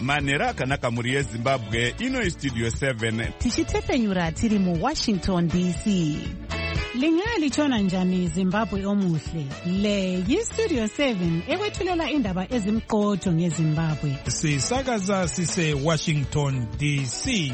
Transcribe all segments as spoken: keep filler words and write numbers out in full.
Manera akanaka muri yeZimbabwe. Ino iStudio seven. Tichitefenyura tiri mu Washington D C. Lingali chona njani Zimbabwe omuhle. Le yiStudio seven ekwethulela indaba ezimqotho ngeZimbabwe. Sisakaza sise Washington D C.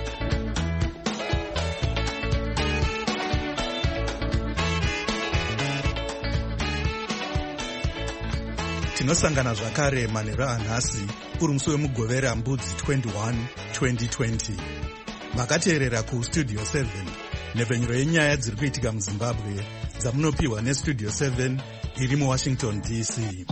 Tinosangana zvakare manheru anhasi uri musi wemugovera mbudzi twenty-one twenty twenty. Makateerera kuStudio seven, nhepfenyuro yenyaya dziri kuitika muZimbabwe dzamunopiwa neStudio seven iri muWashington D C.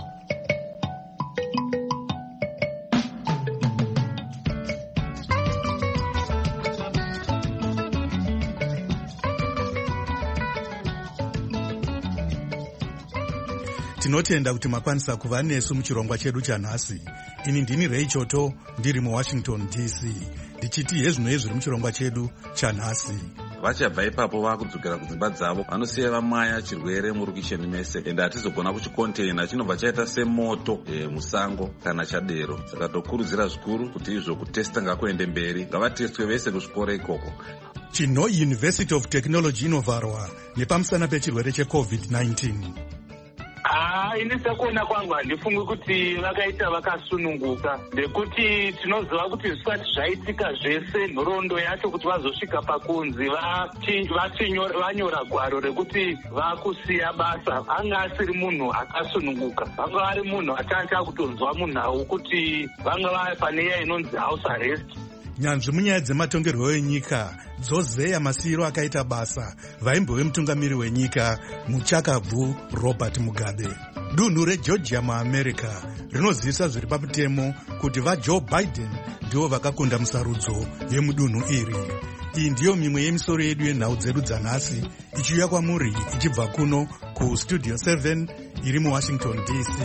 Tinotenda kuti makwanisa kuva nesu muchirongwa chedu chanhasi. Ini ndini Ray Choto ndiri muWashington D C. Ndichiti hezvino zviri muchirongwa chedu chanhasi. Vachabva ipapo vakudzokera kudzimba dzavo vanosiya vamwaya chirwere murukisheni mese ende hatizogona kuchikontena chinobva chaita semoto e, musango kana chadero. Saka tokurudzira zvikuru kuti izvo kutesta ngakuende mberi, ngavatestwe vese kuzvikora ikoko. Chino University of Technology inovharwa nepamusana pechirwere checovid nineteen. Ah, inisa kuona kwangu handifungi kuti vakaita vakasununguka, ndekuti tinoziva kuti zvisati zvaitika zvese nhoroondo yacho kuti vazosvika pakunzi vanyora gwaro rekuti vakusiya basa, anga asiri munhu akasununguka, vanga vari munhu atanga kutonzwa munhau kuti vanga vari pane iya inonzi house arrest. Nyanzvi munyaya dzematongerwo enyika dzozeya masiyiro akaita basa vaimbove mutungamiri wenyika muchakabvu Robert Mugabe. Dunhu reGeorgia muAmerica rinozivisa zviri pamutemo kuti vaJoe Biden ndivo vakakunda musarudzo yemudunhu iri. Iyi ndiyo mimwe yemisoro yedu yenhau dzedu dzanhasi ichiuya kwamuri ichibva kuno kuStudio seven iri muWashington D C.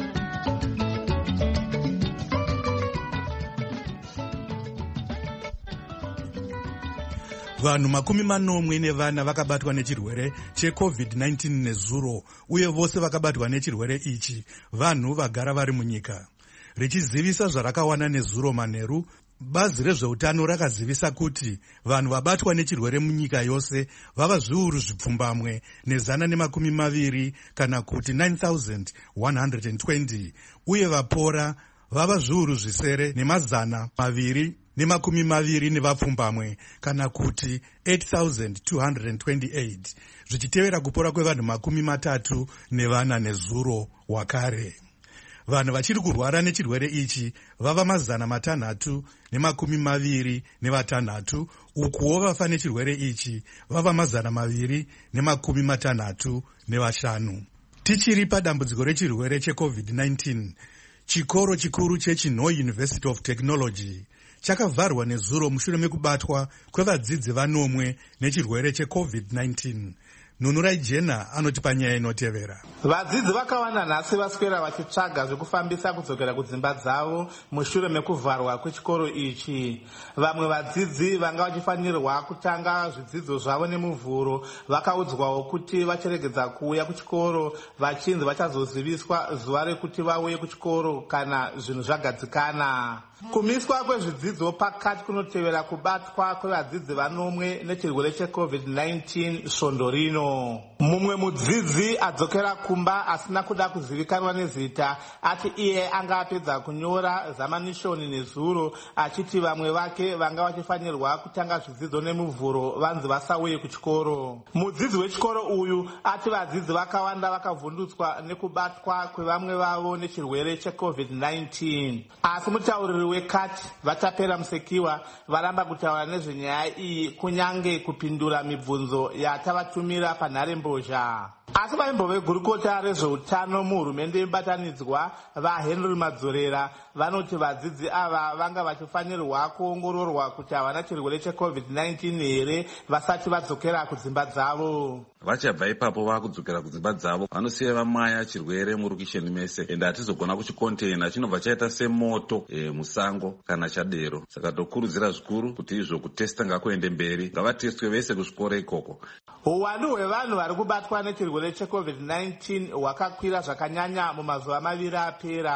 Vanhu makumi manomwe nevana vakabatwa nechirwere checovid nineteen nezuro, uye vose vakabatwa nechirwere ichi vanhu vagara vari munyika. Richizivisa zvarakawana nezuro manheru, bazi rezveutano rakazivisa kuti vanhu vabatwa nechirwere munyika yose vava zviuru zvipfumbamwe nezana nemakumi maviri kana kuti nine thousand one hundred twenty, uye vapora vava zviuru zvisere nemazana maviri nemakumi maviri nevapfumbamwe kana kuti eight thousand two hundred twenty-eight, zvichitevera kupora kwevanhu makumi matatu nevana nezuro wakare. Vanhu vachiri kurwara nechirwere ichi vava mazana matanhatu nemakumi maviri nevatanhatu, ukuwo vafa nechirwere ichi vava mazana maviri nemakumi matanhatu nevashanu. Tichiri padambudziko rechirwere checovid nineteen, chikoro chikuru chechino University of Technology chakavharwa nezuro mushure mekubatwa kwevadzidzi vanomwe nechirwere checovid nineteen. Nunurai Jena anoti panyaya inotevera. Vadzidzi vakawana nhasi vaswera vachitsvaga zvekufambisa kudzokera kudzimba dzavo mushure mekuvharwa kwechikoro ichi. Vamwe vadzidzi vanga vachifanirwa kutanga zvidzidzo zvavo nemuvhuro vakaudzwawo kuti vachiregedza kuuya kuchikoro vachinzi vachazoziviswa zuva rekuti vauye kuchikoro kana zvinhu zvagadzikana. Kumiswa kwezvidzidzo pakati kunotevera kubatwa kwevadzidzi vanomwe nechirwere checovid nineteen svondo rino. Mumwe mudzidzi adzokera kumba asina kuda kuzivikanwa nezita ati iye anga apedza kunyora zamanishoni nezuro, achiti vamwe vake vanga vachifanirwa kutanga zvidzidzo nemuvhuro vanzi vasauye kuchikoro. Mudzidzi wechikoro uyu ati vadzidzi vakawanda vakavhundutswa nekubatwa kwevamwe vavo nechirwere checovid nineteen, asi mutauriri wekati Vatapera Musekiwa varamba kutaura nezvenyaya iyi kunyange kupindura mibvunzo yatavatumira panharembozha. Asi vaimbo vegurukota rezveutano muhurumende yebatanidzwa vaHenry Madzorera vanoti vadzidzi ava vanga vachifanirwa kuongororwa kuti havana chirwere checovid nineteen here vasati vadzokera kudzimba dzavo. Vachabva ipapo vakudzokera kudzimba dzavo vanosiya vamwaya chirwere murukisheni mese ende hatizogona kuchikontena chinobva chaita semoto e, musango kana chadero. Saka tokurudzira zvikuru kuti izvo kutesta ngakuende mberi, ngavatestwe vese kuzvikora ikoko. Uwandu hwevanhu vari kubatwa nechirwere checovid nineteen hwakakwira zvakanyanya mumazuva maviri apera.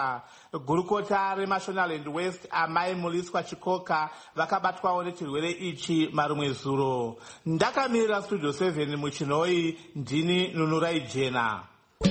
gurukota remashonaland west amai muliswa chikoka vakabatwawo nechirwere ichi marumwe zuro. Ndakamirira studio seven muchinoi, ndini Nunurai Jena.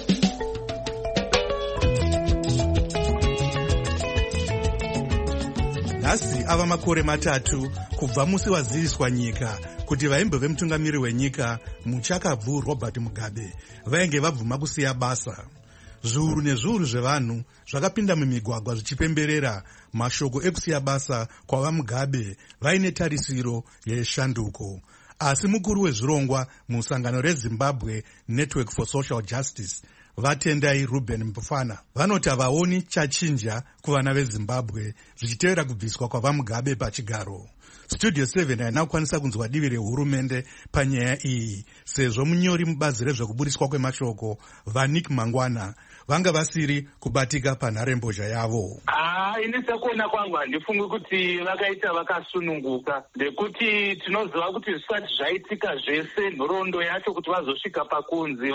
Nhasi ava makore matatu kubva musi waziviswa nyika kuti vaimbo vemutungamiri wenyika muchakabvu Robert Mugabe vainge vabvuma kusiya basa. Zviuru nezviuru zvevanhu zvakapinda mumigwagwa zvichipemberera mashoko ekusiya basa kwava Mugabe vaine tarisiro yeshanduko. Asi mukuru wezvirongwa musangano reZimbabwe Network for Social Justice Vatendai Ruben Mpufana vanoti havaoni chachinja kuvana veZimbabwe zvichitevera kubviswa kwava Mugabe pachigaro. Studio seven haina kukwanisa kunzwa divi rehurumende panyaya iyi sezvo munyori mubazi rezvekubudiswa kwemashoko Vanik Mangwana vanga vasiri kubatika panharembozha yavo. Ah, ini sekuona kwangu handifungi kuti vakaita vakasununguka, ndekuti tinoziva kuti zvisati zvaitika zvese nhoroondo yacho kuti vazosvika pakunzi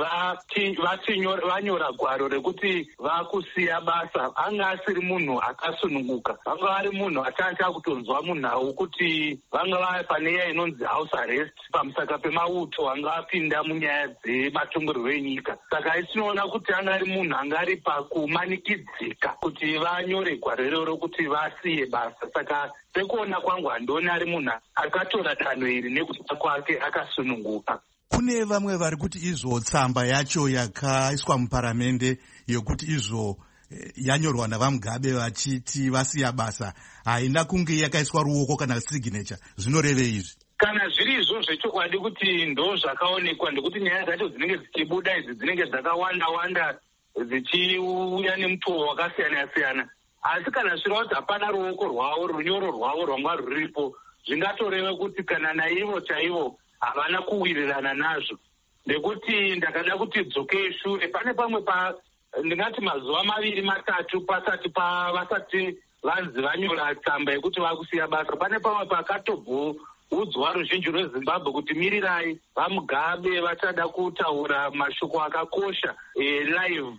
vanyora gwaro rekuti vakusiya basa, anga asiri munhu akasununguka, vanga vari munhu atanga kutonzwa munhau kuti vanga vari pane nyaya inonzi house arrest pamusaka pemauto anga apinda munyaya dzematongerwo enyika. Saka tinoona kuti anga ari munhu anga ari pakumanikidzika kuti vanyore gwaro rero kuti vasiye basa. Saka sekuona kwangu handioni ari munhu akatora danho iri nekuda kwake akasununguka. Kune vamwe vari kuti izvo tsamba yacho yakaiswa muparamende yokuti izvo yanyorwa navaMugabe vachiti vasiya basa haina kunge yakaiswa ruoko kana signature. Zvinoreve izvi? Kana zviri izvozvo chokwadi kuti ndo zvakaonekwa, ndekuti nyaya dzacho dzinenge dzichibuda idzi dzinenge dzakawanda wanda dzichiuya nemutoo wakasiyana-siyana. Asi kana zviri kuti hapana ruoko rwavo, runyoro rwavo rwanga ruripo, zvingatoreva kuti kana naivo chaivo havana kuwirirana nazvo. Ndekuti ndakada kuti dzokei shure, pane pamwe pa ndingati mazuva maviri matatu pasati pa vasati vanzi vanyora tsamba yekuti vakusiya basa, pane pamwe pakatobvoudzwa ruzhinji rweZimbabwe kuti mirirai, vaMugabe vachada kutaura mashoko akakosha e, live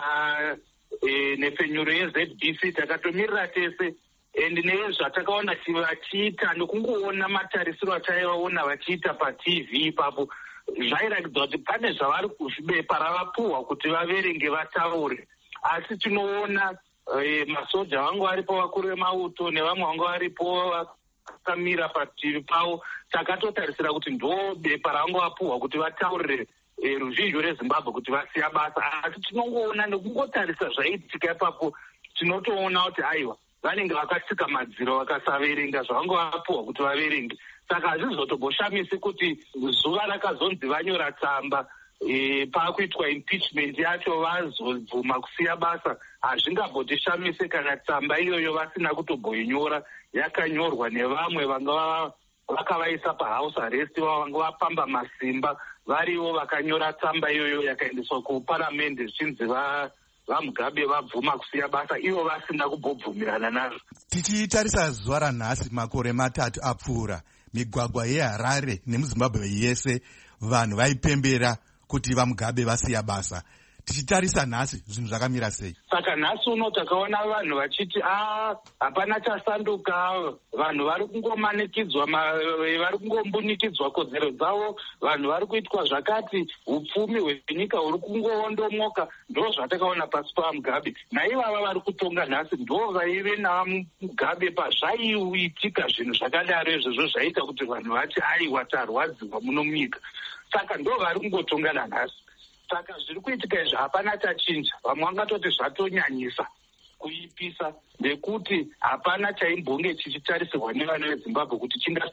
pa e, nepfenyuro yeZ B C. Takatomirira tese endi nezvatakaona vachiita nekungoona matarisiro ataivaona vachiita paT V ipapo, zvairatidza kuti pane zvavari kuzvibepa ravapuhwa kuti vaverenge vataure. Asi tinoona e, masoja vangu varipo, vakuru vemauto nevamwe vangu varipo vakamira pativi pavo. Takatotarisira kuti ndo bepa ravangu vapuhwa kuti vataurire e, ruzhinji reZimbabwe kuti vasiya basa. Asi tinongoona nekungotarisa zvaiitika ipapo tinotoona kuti aiwa vanenge vakatsika madziro vakasaverenga zvavanga vapuhwa kuti vaverenge. Saka hazvizotogoshamisi kuti zuva rakazonzi vanyora tsamba e, pakuitwa impeachment yacho vazobvuma kusiya basa, hazvingambotoshamise kana tsamba iyoyo vasina kutoboinyora, yakanyorwa nevamwe vanga vakavaisa pahouse arrest, vanga vapamba masimba varivo vakanyora tsamba iyoyo yakaendeswa kuparamende zvichinzi va vaMugabe vabvuma kusiya basa, ivo vasina kubvobvumirana nazvo. Tichitarisa zuva ranhasi, makore matatu apfuura, migwagwa yeHarare nemuZimbabwe yese vanhu vaipembera kuti vaMugabe vasiya basa. Tichitarisa nhasi zvinhu zvakamira sei? Saka nhasi uno takaona vanhu vachiti ah hapana chasanduka, vanhu vari kungomanikidzwa, vari kungombunikidzwa kodzero dzavo, vanhu vari kuitwa zvakati, upfumi hwenyika huri kungoondomoka. Ndo zvatakaona pasi paMugabe. Naivava vari kutonga nhasi ndo vaive naMugabe pazvaiitika zvinhu zvakadaro izvozvo zvaita kuti vanhu vati aiwa tarwadziwa muno munyika. Saka ndo vari kungotonga nanhasi. Saka zviri kuitika izvi hapana chachinja. Vamwe vangatoti zvatonyanyisa kuipisa, nekuti hapana chaimbonge chichitarisirwa nevana veZimbabwe kuti chingaimba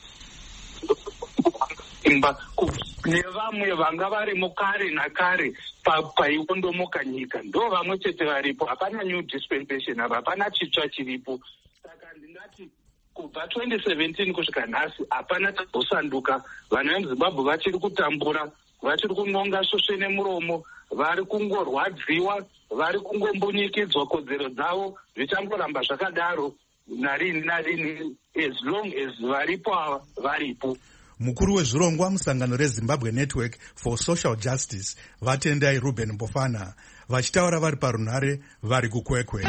nevamwe vanga varimo kare nakare paiondomoka nyika. Ndo vamwe chete varipo, hapana new dispensation, hapana chitsva chiripo. Saka ndingati kubva twenty seventeen kusvika nhasi hapana chazosanduka. Vana vemuZimbabwe vachiri kutambura, vachiri kunonga svosve nemuromo, vari kungorwadziwa, vari kungombunikidzwa kodzero dzavo. Zvichangoramba zvakadaro narini narini, as long as varipo varipo. Mukuru wezvirongwa musangano reZimbabwe Network for Social Justice Vatendai Ruben Mbofana vachitaura vari parunhare vari kukwekwe.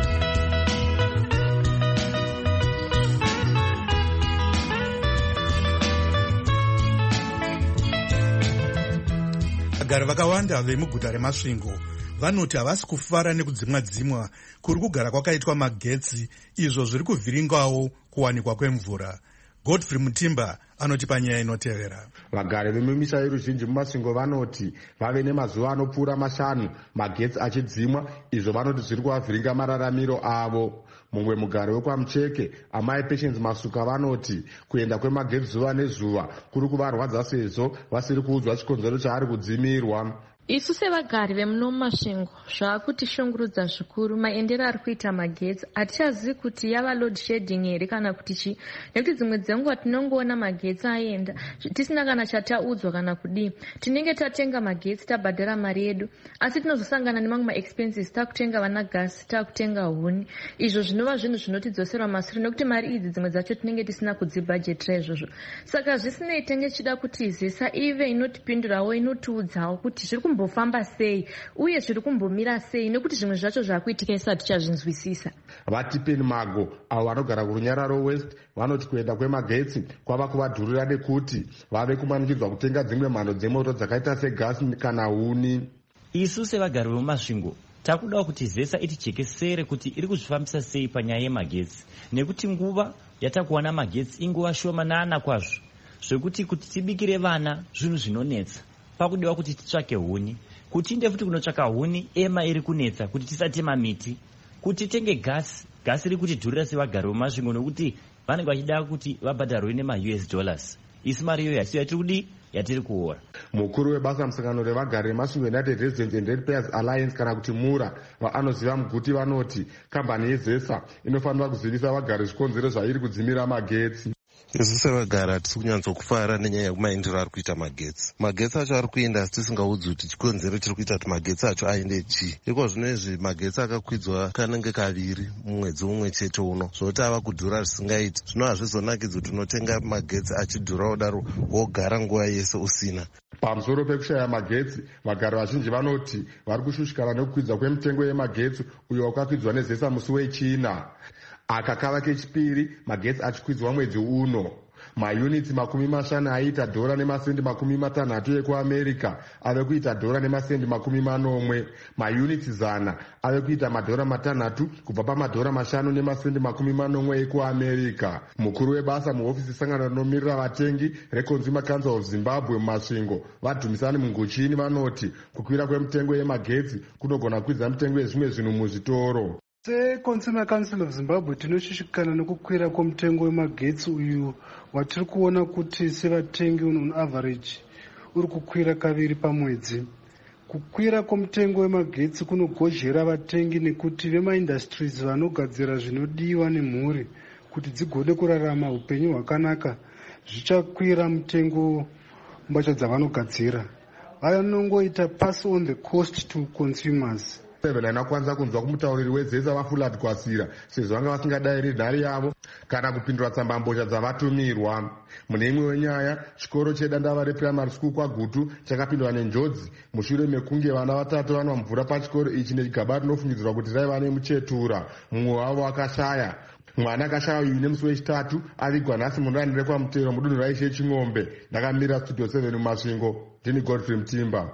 Vagari vakawanda vemuguta reMasvingo vanoti havasi kufara nekudzimwa-dzimwa kuri kugara kwakaitwa magetsi, izvo zviri kuvhiringawo kuwanikwa kwemvura. Godfrey Mutimba anoti panyaya inotevera. Vagari vemumisa yeruzhinji muMasvingo vanoti vave nemazuva anopfuura mashanu magetsi achidzimwa, izvo vanoti zviri kuvavhiringa mararamiro avo. Mumwe mugari wekwaMucheke, amai Patience Masuka, vanoti kuenda kwemagetsi zuva nezuva kuri kuvarwadza sezvo vasiri kuudzwa chikonzero chaari kudzimirwa. Isu sevagari vemuno muMasvingo zvakutishungurudza zvikuru maendero ari kuita magetsi. Hatichazivi kuti yava load shedding here kana kuti chi, nekuti dzimwe dzenguva tinongoona magetsi aenda tisina kana chataudzwa kana kudii. Tinenge tatenga magetsi tabhadhara mari yedu, asi tinozosangana nemamwe maexpenses, takutenga vana gasi, takutenga huni, izvo zvinova zvinhu zvinotidzoserwa mashure nekuti mari idzi dzimwe dzacho tinenge tisina kudzibhadhetira izvozvo. Saka zvisinei tenge chida kutizisa ive inotipindurawo, inotiudzawo kuti zviri kumbofamba sei uye zviri kumbomira sei, nekuti zvimwe zvacho zvakuitika isati tichazvinzwisisa. Vatipeni Mago avo vanogara kurunyararo West vanoti kuenda kwemagetsi kwava kuvadhurira nekuti vave kumanikidzwa kutenga dzimwe mhando dzemoto dzakaita segasi kana huni. Isu sevagari vemuMasvingo takudawo kuti zesa itijekesere kuti iri kuzvifambisa sei panyaya yemagetsi, nekuti nguva yatakuwana magetsi inguva shomanana kwazvo, zvekuti kuti tibikire vana zvinhu zvinonetsa. Pakudiwa kuti titsvake huni, kuti inde futi kunotsvaka huni ema iri kunetsa, kuti tisatema miti, kuti tenge gasi, gasi iri kutidhurira sevagari vemuMasvingo nekuti vanenge vachida kuti vabhadharwe nema-U S dollars. Isi mari iyoyo yasiyo yatiri kudi yatiri kuora. Mukuru webasa musangano revagari veMasvingo United Residents and Ratepayers Alliance kana kuti MURA vaanoziva Muguti vanoti kambani yeZESA inofanira kuzivisa vagari zvikonzero zvairi kudzimira magetsi. Isu sevagari hatisi kunyatsokufara nenyaya yekumaendero ari kuita magetsi. Magetsi acho ari kuenda asi tisingaudzi kuti chikonzero chiri kuita kuti magetsi acho aende chii. Iko zvinezvi magetsi akakwidzwa kanenge kaviri mumwedzi umwe chete uno, zvoti ava kudhura zvisingaiti. Zvino hazvizonakidzi kuti unotenga magetsi achidhura kudaro wogara nguva yese usina. Pamusoro pekushaya magetsi, vagari vazhinji vanoti vari kushushikana nekukwidza kwemitengo yemagetsi uyo wakakwidzwa neZESA musi wechina. Aka kava kechipiri magetsi achikwidzwa mwedzi uno. Mayunitsi makumi mashanu aiita dhora nemasendi makumi matanhatu ekuAmerica ave kuita dhora nemasendi makumi manomwe. Mayunitsi zana ave kuita madhora matanhatu kubva pamadhora mashanu nemasendi makumi manomwe ekuAmerica. Mukuru webasa muhofisi sangano rinomirira vatengi reConsumer Council of Zimbabwe muMasvingo Vadhumisani Munguchini vanoti kukwira kwemitengo yemagetsi kunogona kukwidza mitengo yezvimwe zvinhu muzvitoro. SeConsumer Council of Zimbabwe tinoshushikana nekukwira kwomutengo wemagetsi uyu watiri kuona kuti sevatengi on average uri kukwira kaviri pamwedzi. Kukwira kwomutengo wemagetsi kunogozhera vatengi nekuti vemaindustries vanogadzira zvinodiwa nemhuri kuti dzigone kurarama upenyu hwakanaka zvichakwira mutengo mbacho dzavanogadzira. Vanongoita pass on the cost to consumers. Seven anakwanisa kunzwa kumutauriri weZESA vaFulad Kwasira sezvo vanga vasingadayiri nhare yavo kana kupindura tsambambozha dzavatumirwa. Mune imwe wenyaya, chikoro chedandava reprimary school kwaGutu chakapindwa nenjodzi mushure mekunge vana vatatu vanwa mvura pachikoro ichi negaba rinofungidzirwa kuti raiva nemuchetura. Mumwe wavo akashaya. Mwana akashaya uyu nemusi wechitatu avigwa nhasi mundani rekwamutero mudunhu raishe Ching'ombe. Ndakamira studio seven muMasvingo, ndini Godfrey Mutimba.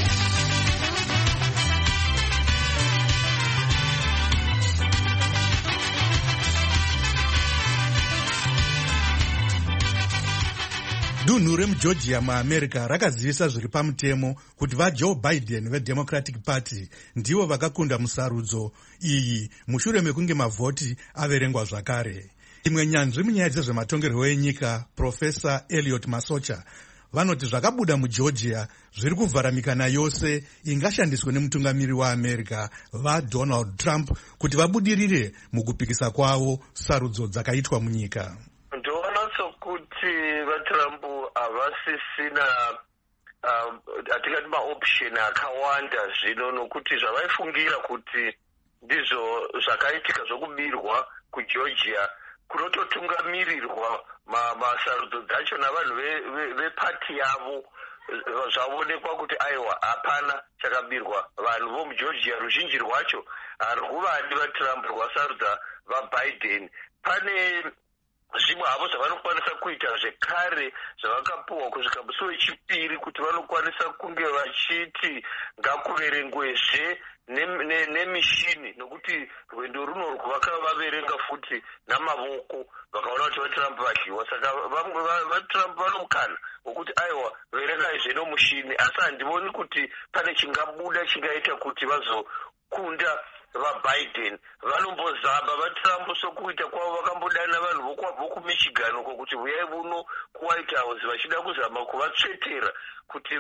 Dunhu remuGeorgia muAmerica rakazivisa zviri pamutemo kuti vaJoe Biden veDemocratic Party ndivo vakakunda musarudzo iyi mushure mekunge mavhoti averengwa zvakare. Imwe nyanzvi munyaya dzezvematongerwo enyika, Profesa Elliot Masocha, vanoti zvakabuda muGeorgia zviri kuvhara mikana yose ingashandiswe nemutungamiri waAmerica vaDonald Trump kuti vabudirire mukupikisa kwavo sarudzo dzakaitwa munyika. Kuti vaTrump havasisina atingati maoption akawanda zvino nokuti zvavaifungira kuti ndizvo zvakaitika zvokubirwa kuGeorgia kunototungamirirwa masarudzo dzacho navanhu vepati yavo. Zvaonekwa kuti aiwa hapana chakabirwa. Vanhu vomugeorgia ruzhinji rwacho harikuvandi vatrump rwasarudza vaBiden. Pane zvimwe havo zvavanokwanisa kuita zvekare zvavakapuhwa kusvika musi wechipiri kuti vanokwanisa kunge vachiti ngakuverengwezve nemishini, nokuti rwendo runorwo vakavaverenga futi namavoko vakaona kuti vatrump vadliwa. Saka vatrump vanomukana wokuti aiwa verengaizve nomushini, asi handivoni kuti pane chingabuda chingaita kuti vazokunda vaBiden. Vanombozamba vatrump sokuita kwavo vakambodana vanhu vokumichigan uko kuti uyai muno kuwhite house vachida kuzama kuvatsvetera kuti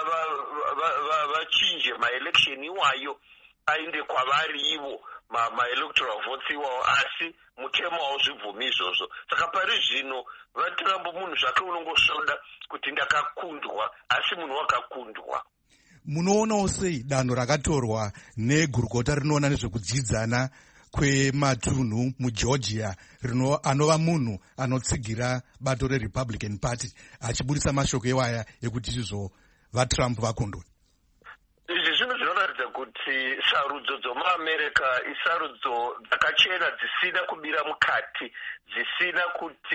vachinje maelection iwayo ainde kwavari ivo maelectoral votes iwawo, asi mutemo hauzvibvumi izvozvo. Saka pari zvino vatrump munhu zvake unongosvoda kuti ndakakundwa, asi munhu wakakundwa. Munoonawo sei danho rakatorwa negurukota rinoona nezvekudzidzana kwematunhu mugeorgia rino anova munhu anotsigira bato reRepublican Party achibudisa mashoko iwaya ekuti izvo vatrump vakundwa? Izvi zvinhu zvinoratidza kuti sarudzo dzomuamerica isarudzo dzakachena dzisina kubira mukati, dzisina kuti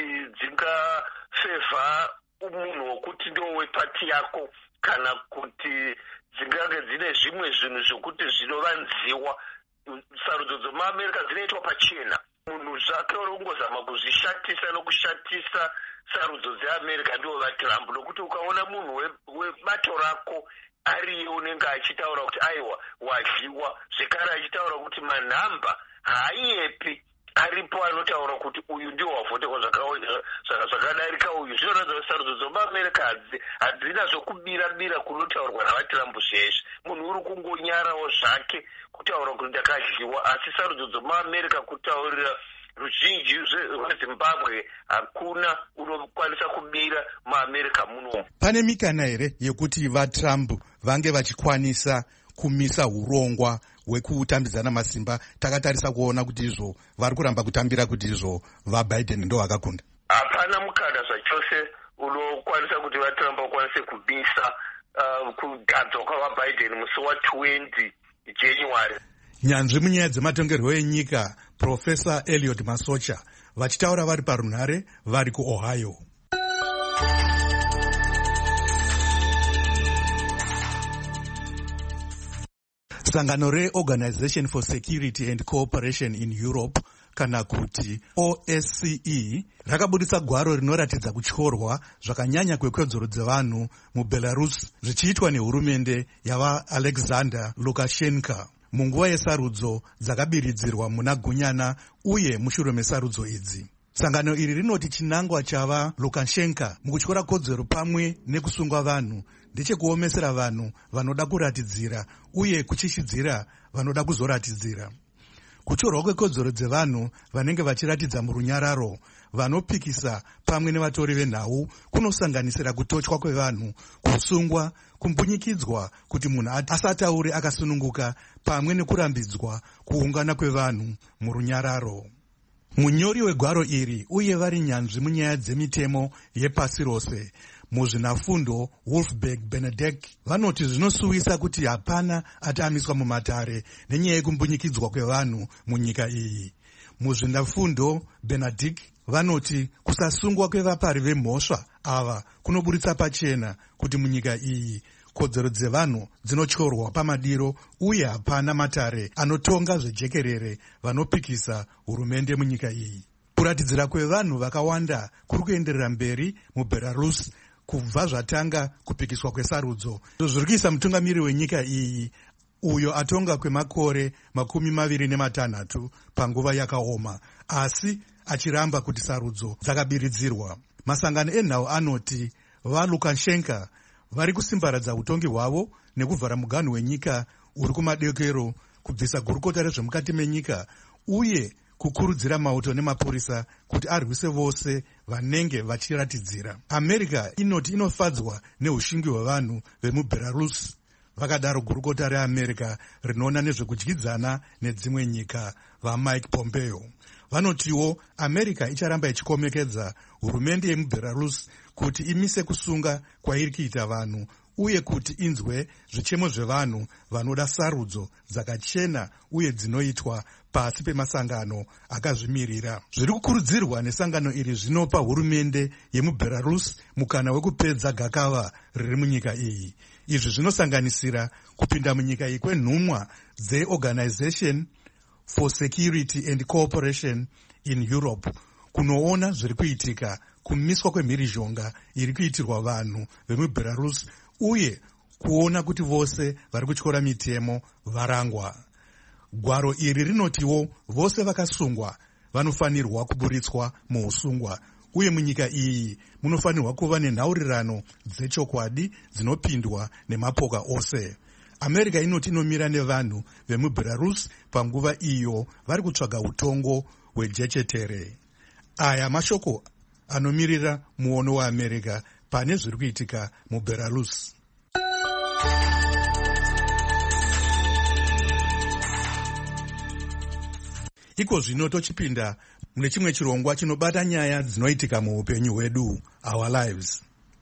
dzingafevha munhu wokuti ndiwo wepati yako kana kuti dzingange dzine zvimwe zvinhu zvokuti zvinovanziwa. Sarudzo dzomuamerica dzinoitwa pachena. Munhu zvake urongozama kuzvishatisa nokushatisa sarudzo dzeamerica ndiwo vatrump, nokuti ukaona munhu webato rako ariye unenge achitaura kuti aiwa wadliwa, zvekare achitaura kuti manhamba haaiepi aripo anotaura kuti uyu ndiwo wavhotekwa zvakadarika uyu. Zvinoratidza kuti sarudzo dzomuamerica hadzina zvokubira-bira kunotaurwa navatrump zveshe. Munhu uri kungonyarawo zvake kutaura kuti ndakadliwa, asi sarudzo dzomuamerica kutaurira ruzhinji rwezimbabwe hakuna unokwanisa kubira muamerica muno. Pane mikana here yekuti vatrump vange vachikwanisa kumisa urongwa hwekutambidzana masimba? Takatarisa kuona kuti izvo vari kuramba kutambira kuti izvo vaBiden ndo vakakunda. Hapana mukana zvachose unokwanisa kuti vatrump vakwanise kubisa uh, kugadzwa kwavaBiden musi wa20 January. Nyanzvi munyaya dzematongerwo enyika Profesa Eliot Masocha vachitaura vari parunhare vari kuOhio. Sangano reOrganization for Security and Cooperation in Europe kana kuti O S C E rakabudisa gwaro rinoratidza kutyorwa zvakanyanya kwekodzero dzevanhu muBelarus zvichiitwa nehurumende yavaAlexander Lukashenko munguva yesarudzo dzakabiridzirwa muna Gunyana uye mushure mesarudzo idzi. Sangano iri rinoti chinangwa chava Lukashenko mukutyora kodzero pamwe nekusungwa vanhu ndechekuomesera vanhu vanoda kuratidzira uye kuchishidzira vanoda kuzoratidzira. Kutorwa kwekodzero dzevanhu vanenge vachiratidza murunyararo, vanopikisa pamwe nevatori venhau kunosanganisira kutotywa kwevanhu, kusungwa, kumbunyikidzwa kuti munhu asataure akasununguka pamwe nekurambidzwa kuungana kwevanhu murunyararo. Munyori wegwaro iri uye vari nyanzvi munyaya dzemitemo yepasi rose muzvinafundo Wolfberg Benedek vanoti zvinosuwisa kuti hapana atamiswa mumatare nenyaya yekumbunyikidzwa kwevanhu munyika iyi. Muzvinafundo Benedict vanoti kusasungwa kwevapari vemhosva ava kunoburitsa pachena kuti munyika iyi kodzero dzevanhu dzinotyorwa pamadiro uye hapana matare anotonga zvejekerere vanopikisa hurumende munyika iyi. Kuratidzira kwevanhu vakawanda kuri kuenderera mberi muBelarus kubva zvatanga kupikiswa kwesarudzo. Zviri kuisa mutungamiri wenyika iyi uyo atonga kwemakore makumi maviri nematanhatu panguva yakaoma, asi achiramba kuti sarudzo dzakabiridzirwa. Masangano enhau anoti vaLukashenko vari kusimbaradza utongi hwavo nekuvhara muganhu wenyika uri kumadekero, kubvisa gurukota rezvemukati menyika uye kukurudzira mauto nemapurisa kuti arwise vose vanenge vachiratidzira. America inoti inofadzwa neushingi hwevanhu vemuBelarus. Vakadaro gurukota reAmerica rinoona nezvekudyidzana nedzimwe nyika vaMike Pompeo. Vanotiwo America icharamba ichikomekedza hurumende yemuBelarus kuti imise kusunga kwairi kuita vanhu uye kuti inzwe zvichemo zvevanhu vanoda sarudzo dzakachena uye dzinoitwa pasi pemasangano akazvimirira. Zviri kukurudzirwa nesangano iri zvinopa hurumende yemuBelarus mukana wekupedza gakava riri munyika iyi. Izvi zvinosanganisira kupinda munyika iyi kwenhumwa dzeOrganization for Security and Cooperation in Europe kunoona zviri kuitika kumiswa kwemhirizhonga iri kuitirwa vanhu vemuBelarus uye kuona kuti vose vari kutyora mitemo varangwa. Gwaro iri rinotiwo vose vakasungwa vanofanirwa kuburitswa muusungwa uye munyika iyi munofanirwa kuva nenhaurirano dzechokwadi dzinopindwa nemapoka ose. America inoti inomira nevanhu vemuBelarus panguva iyo vari kutsvaga utongo hwejechetere. Aya mashoko anomirira muono waAmerica pane zviri kuitika muBelarus. Iko zvino tochipinda mune chimwe chirongwa chinobata nyaya dzinoitika muupenyu hwedu, our lives.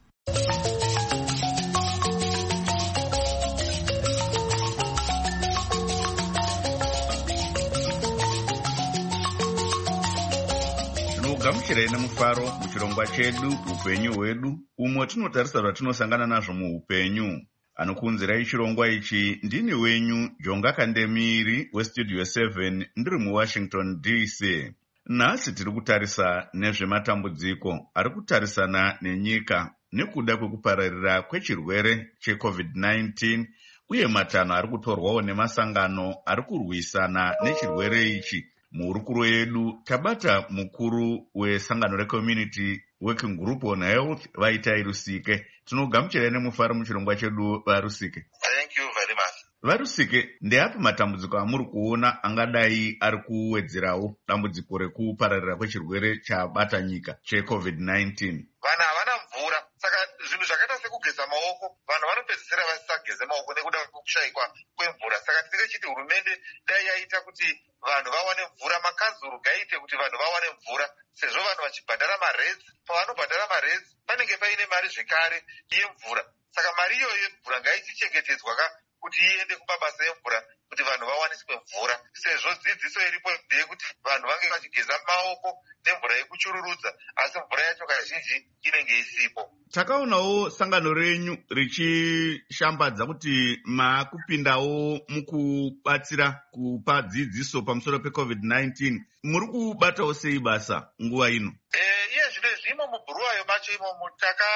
gamuchirai nemufaro muchirongwa chedu upenyu hwedu, umwe tinotarisa zvatinosangana nazvo muupenyu. Anokunzirai chirongwa ichi ndini wenyu Jonga Kandemiri westudio seven ndiri muWashington D C. Nhasi tiri kutarisa nezvematambudziko ari kutarisana nenyika nekuda kwekupararira kwechirwere checovid nineteen uye matanho ari kutorwawo nemasangano ari kurwisana nechirwere ichi. Muhurukuro yedu tabata mukuru wesangano reCommunity Working Group on Health Vaitai Rusike. Tinogamuchirai nemufaro muchirongwa chedu vaRusike. Thank you very much. VaRusike, ndeapi matambudziko amuri kuona angadai ari kuwedzerawo dambudziko rekupararira kwechirwere chabata nyika checovid nineteen? Vanhu havana mvura, saka zvinhu zvakaita sekugeza maoko vanhu vanopedzisira vasisageze maoko nekuda kwekushayikwa kwemvura. Saka tinenge chiti hurumende dai yaita kuti vanhu vawane mvura, makanzuru gaite kuti vanhu vawane mvura, sezvo vanhu vachibhadhara marezi. Pavanobhadhara marezi panenge paine mari zvekare yemvura. Saka mari iyoyo yemvura ngaichichengetedzwa ka kuti iende kumabasa emvura kuti vanhu vawaniswe mvura, sezvo dzidziso iripo ndeyekuti vanhu vange vachigeza maoko nemvura yekuchururudza, asi mvura yacho kazhinji inenge isipo. Takaonawo sangano renyu richishambadza kuti makupindawo mukubatsira kupa dzidziso pamusoro pecovid nineteen. Muri kubatawo sei basa nguva ino? Eh, iye zvino zvimo mubhuruwayo macho imomo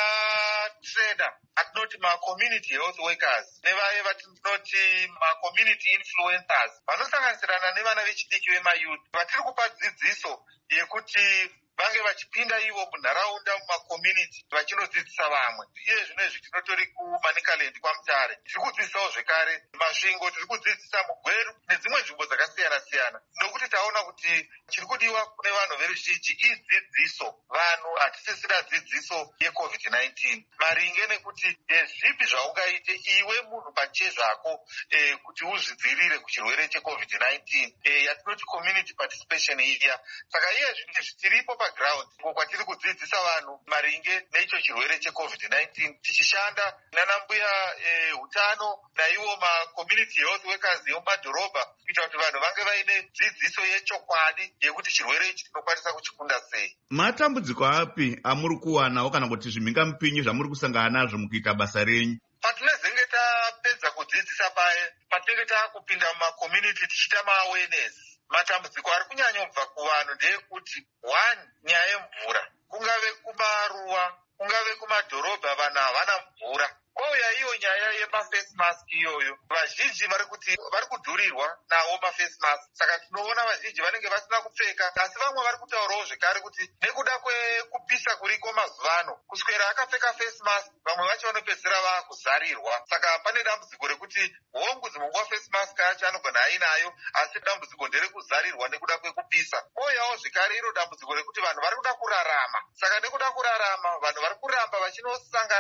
takatreda atinoti ma-community health workers nevaye vatinoti ma-community influencers vanosanganisirana nevana vechidiki vemayouth vatiri kupa dzidziso yekuti vange vachipinda ivo munharaunda mumakommunity vachinodzidzisa vamwe. Iye zvino izvi tinotori kuManicaland kwaMutare tiri kudzidzisawo zvekare masvingo, tiri kudzidzisa mugweru nedzimwe nzvimbo dzakasiyana siyana, nokuti taona kuti chiri kudiwa kune vanhu veruzhinji idzidziso. Vanhu hatisisira dzidziso yecovid nineteen maringe nekuti zvipi zvaungaite iwe munhu pachezvako eh, kuti uzvidzivirire kuchirwere checovid nineteen eh, yatinoti community participation iya. Saka iye zvinhu zvitiripo paground uko kwatiri kudzidzisa vanhu maringe neicho chirwere checovid nineteen, tichishanda nanambuya eh, utano naivo ma-community health workers emumadhorobha kuita kuti vanhu vange vaine dzidziso yechokwadi yekuti chirwere ichi tinokwanisa kuchikunda sei. Matambudziko api amuri kuwanawo kana kuti zvimhingamupinyi zvamuri kusangana nazvo mukuita basa renyu? Patinezenge tapedza kudzidzisa paye, patinenge taakupinda mumakommunity tichita ma-awareness, matambudziko ari kunyanyobva kuvanhu ndeyekuti one, nyaya yemvura. Kungave kumaruwa, kungave kumadhorobha vanhu havana mvura. Kwauya iyo nyaya yema-face mask iyoyo, vazhinji vari kuti vari kudhurirwa nawo ma-face mask. Saka tinoona vazhinji vanenge vasina kupfeka, asi vamwe vari kutaurawo zvekare kuti nekuda kwekupisa kuriko mazuvano, kuswera akapfeka face mask vamwe vacho vanopedzisira vakuzarirwa. Saka pane dambudziko rekuti hongu dzimunguva face mask yacho anogona ainayo, asi dambudziko nderekuzarirwa nekuda kwekupisa. Kwauyawo zvekare iro dambudziko rekuti vanhu vari kuda kurarama. Saka nekuda kurarama vanhu vari kuramba vachinosangana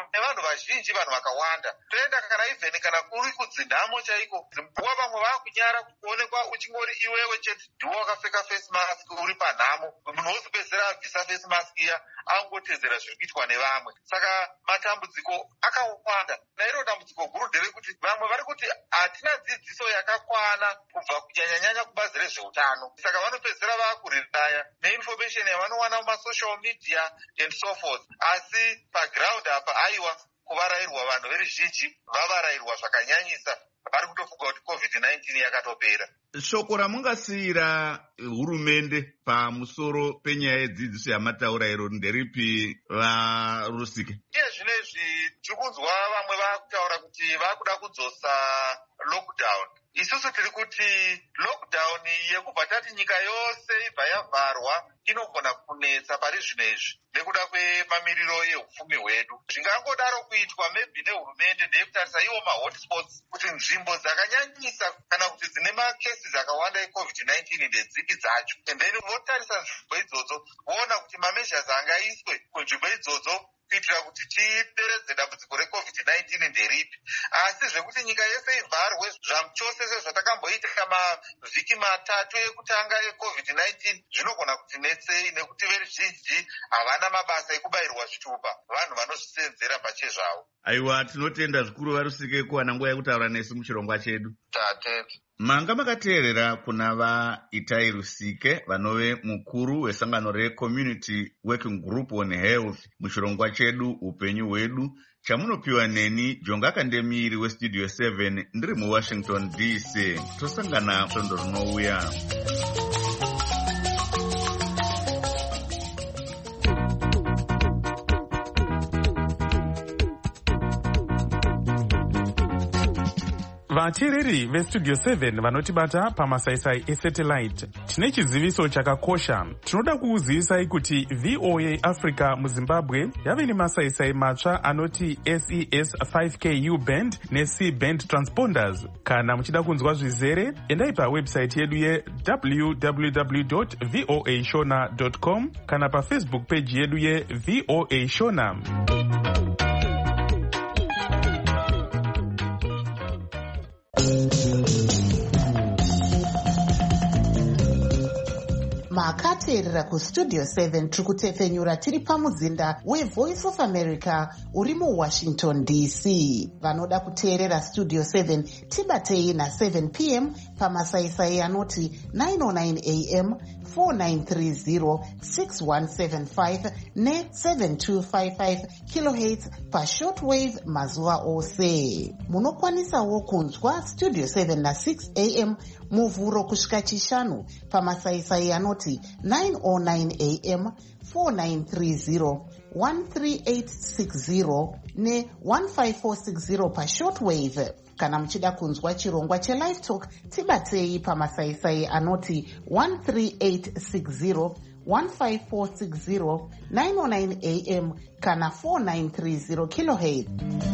nevanhu vazhinji, vanhu vakawanda. Toenda kana ivheni kana kuri kudzinhamo chaiko, nguva vamwe vakunyara kuonekwa uchingori iwewe chete ndiwo wakapfeka face mask uri panhamo, munhu wozopedzera abvisa face mask iya angotedzera zviri kuitwa nevamwe. Saka matambudziko akawanda. Nairo dambudziko guru nderekuti vamwe vari kuti hatina dzidziso yakakwana kubva kunyanyanyanya kubazi rezveutano, saka vanopedzera vakuriraya neinformation yavanowana mumasocial media and so forth. Asi paground apa aiwa kuvarayirwa, vanhu veruzhinji vavarayirwa zvakanyanyisa, vari kutofunga kuti covid nineteen yakatopera. Shoko ramungasiyira hurumende pamusoro penyaya yedzidziso yamataura iro nderipi, vaRusike? Iye zvinezvi tiri kunzwa vamwe vakutaura kuti vakuda kudzosa lockdown. Isusu tiri kuti lockdown yekubva tati nyika yose ibva yavharwa inogona kunetsa pari zvinezvi nekuda kwemamiriro ehupfumi hwedu. Zvingangodaro kuitwa maybe nehurumende ndeyekutarisa iwo mahotspots kuti nzvimbo dzakanyanyisa kana kuti dzine makesi dzakawanda ecovid nineteen ndedzipi dzacho, and then votarisa nzvimbo idzodzo voona kuti mamezhas angaiswe kunzvimbo idzodzo kuitira kuti tideredze dambudziko recovid nineteen nderipi. Asi zvekuti nyika yese ivharwe zvachose sezvatakamboita mavhiki matatu ekutanga ecovid nineteen zvinogona kutinetsei, nekuti veruzhinji havana mabasa ekubayirwa zvitupa, vanhu vanozvisenzera pachezvavo. Aiwa, tinotenda zvikuru vaRusike kuwana nguva yekutaura nesu muchirongwa chedu. Tatete. Manga makateerera kuna vaItai Rusike vanove mukuru wesangano reCommunity Working Group on Health muchirongwa chedu upenyu hwedu, chamunopiwa neni Jonga Kandemiri weStudio seven ndiri muWashington D C. Tosangana svondo rinouya. vateereri vestudio seven vanotibata pamasaisai esatellite, tine chiziviso chakakosha. Tinoda kukuzivisai kuti V O A Africa muZimbabwe yave nemasaisai matsva anoti S E S five K U band neC band transponders. Kana muchida kunzwa zvizere, endai pawebsite yedu ye w w w dot voa shona dot com kana pafacebook page yedu ye V O A Shona. makateerera kustudio seven tiri kutefenyura tiri pamuzinda wevoice of America uri muwashington D C. Vanoda kuteerera studio seven tibatei na7 p m pamasaisai anoti nine oh nine a m four nine three zero six one seven five ne seven two five five kilohertz pashortwave mazuva ose. Munokwanisawo kunzwa studio seven na six a m muvhuro kusvika chishanu pamasaisai anoti nine oh nine a m four nine three zero one three eight six zero ne one five four six zero pashortwave. Kana muchida kunzwa chirongwa chelive talk tibatei pamasaisai anoti one three eight six zero one five four six zero nine oh nine a m kana four nine three zero kilohertz.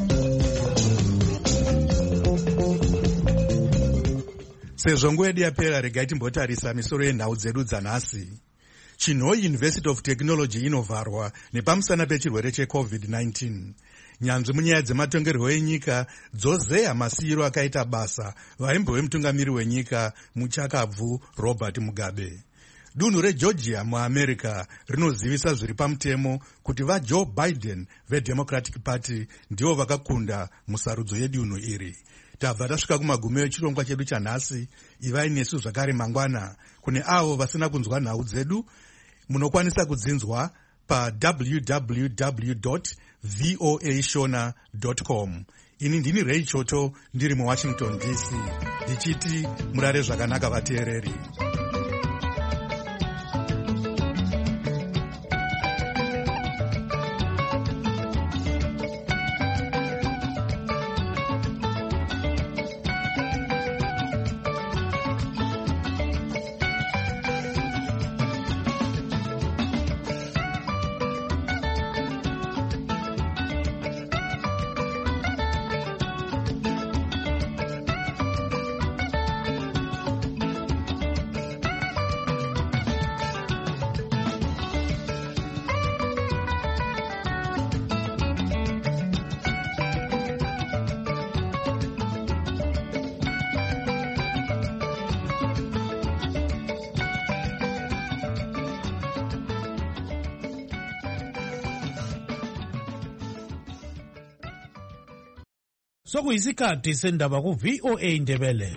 Sezvo nguva yedu yapera, regai timbotarisa misoro yenhau dzedu dzanhasi. Chinhoi University of Technology inovharwa nepamusana pechirwere checovid nineteen. Nyanzvi munyaya dzematongerwo enyika dzozeya masiyiro akaita basa vaimbove mutungamiri wenyika muchakabvu Robert Mugabe. Dunhu reGeorgia muAmerica rinozivisa zviri pamutemo kuti vaJoe Biden veDemocratic Party ndivo vakakunda musarudzo yedunhu iri. Tabva tasvika kumagumeyo echirongwa chedu chanhasi. Ivai nesu zvakare mangwana. Kune avo vasina kunzwa nhau dzedu, munokwanisa kudzinzwa pa w w w dot voa shona dot com. Ini ndini Ray Choto ndiri muWashington D C ndichiti murare zvakanaka vateereri. Sokuyisikhathi sendaba ku V O A Ndebele.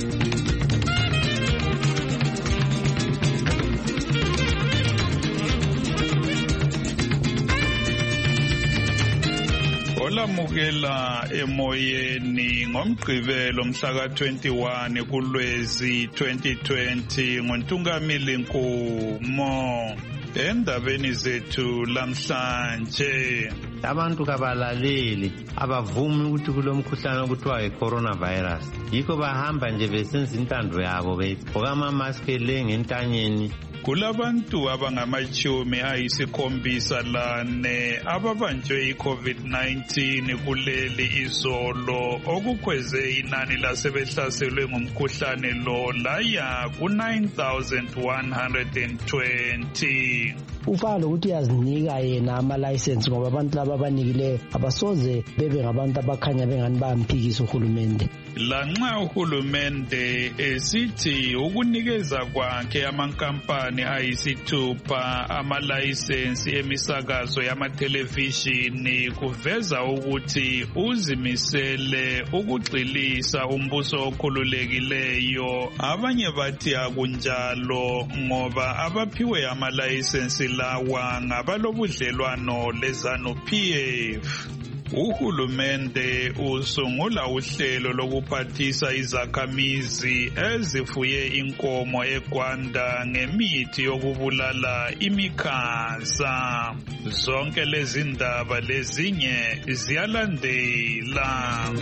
Olamukela emoyeni ngomgqibelo mhla ka twenty-one kuLwezi twenty twenty ngoNtungamili Nkumo. Endabeni zethu lamhlanje, abantu kabalaleli abavumi ukuthi kulomkhuhlane okuthiwa i-coronavirus, yikho bahamba nje besenza intando yabo begqoka ama-mask ngentanyeni. Kulabantu abangamachumi ayisikhombisa lane ababanjwe i-COVID nineteen kuleli izolo, okukhweze inani lasebehlaselwe ngumkhuhlane lo laya ku-nine thousand one hundred twenty. Ufana lokuthi uyazinika yena ama-license ngoba abantu laba abanikileyo abasoze bebe ngabantu abakhanya bengani bayamphikisa uhulumende. Lanxa uhulumende esithi ukunikeza kwakhe amankampani ayisithupha ama-license emisakazo yamathelevishini kuveza ukuthi uzimisele ukugxilisa umbuso okhululekileyo. Abanye bathi akunjalo ngoba abaphiwe ama-license lawa ngabalobudlelwano leZANU-P F. Uhulumende usungula uhlelo lokuphathisa izakhamizi ezifuye inkomo eGwanda ngemithi yokubulala imikhaza. Zonke lezi ndaba lezinye ziyalandela.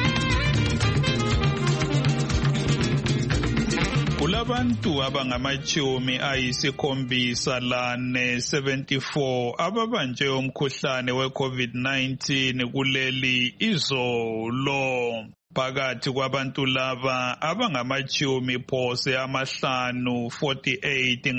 Kulabantu abangamachumi ayisikhombisa lane seventy-four ababanjwe umkhuhlane we-COVID nineteen kuleli izolo. Phakathi kwabantu laba abangamachumi phose amahlanu forty-eight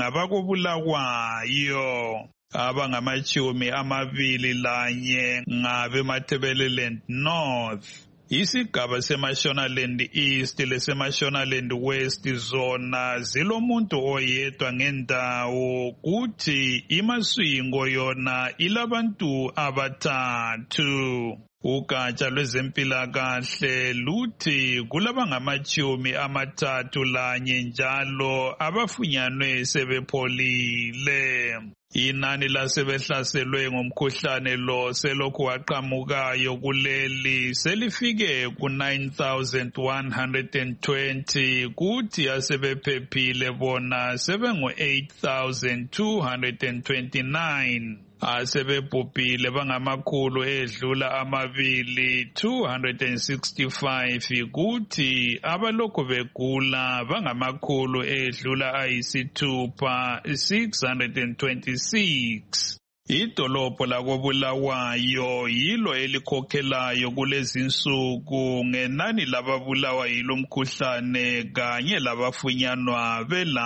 ngabakobulawayo, abangamachumi amabili lanye ngabe Matabeleland North. Isigaba seMashonaland East leseMashonaland West zona zilomuntu oyedwa ngendawo, kuthi iMaswingo yona ilabantu abathathu. Ugatsha lwezempilakahle luthi kulabangamachumi amathathu lanye njalo abafunyanwe sebepholile. Inani lasebehlaselwe ngumkhuhlane lo selokhu waqhamukayo kuleli selifike ku-nine thousand one hundred twenty, kuthi asebephephile bona sebengu-eight thousand two hundred twenty-nine. Asebebhubhile bangamakhulu edlula amabili two hundred sixty-five, kuthi abalokhu begula bangamakhulu edlula ayisithupha six hundred twenty-six. Idolobho lakobulawayo yilo elikhokhelayo kulezi nsuku ngenani lababulawa yilo mkhuhlane kanye labafunyanwa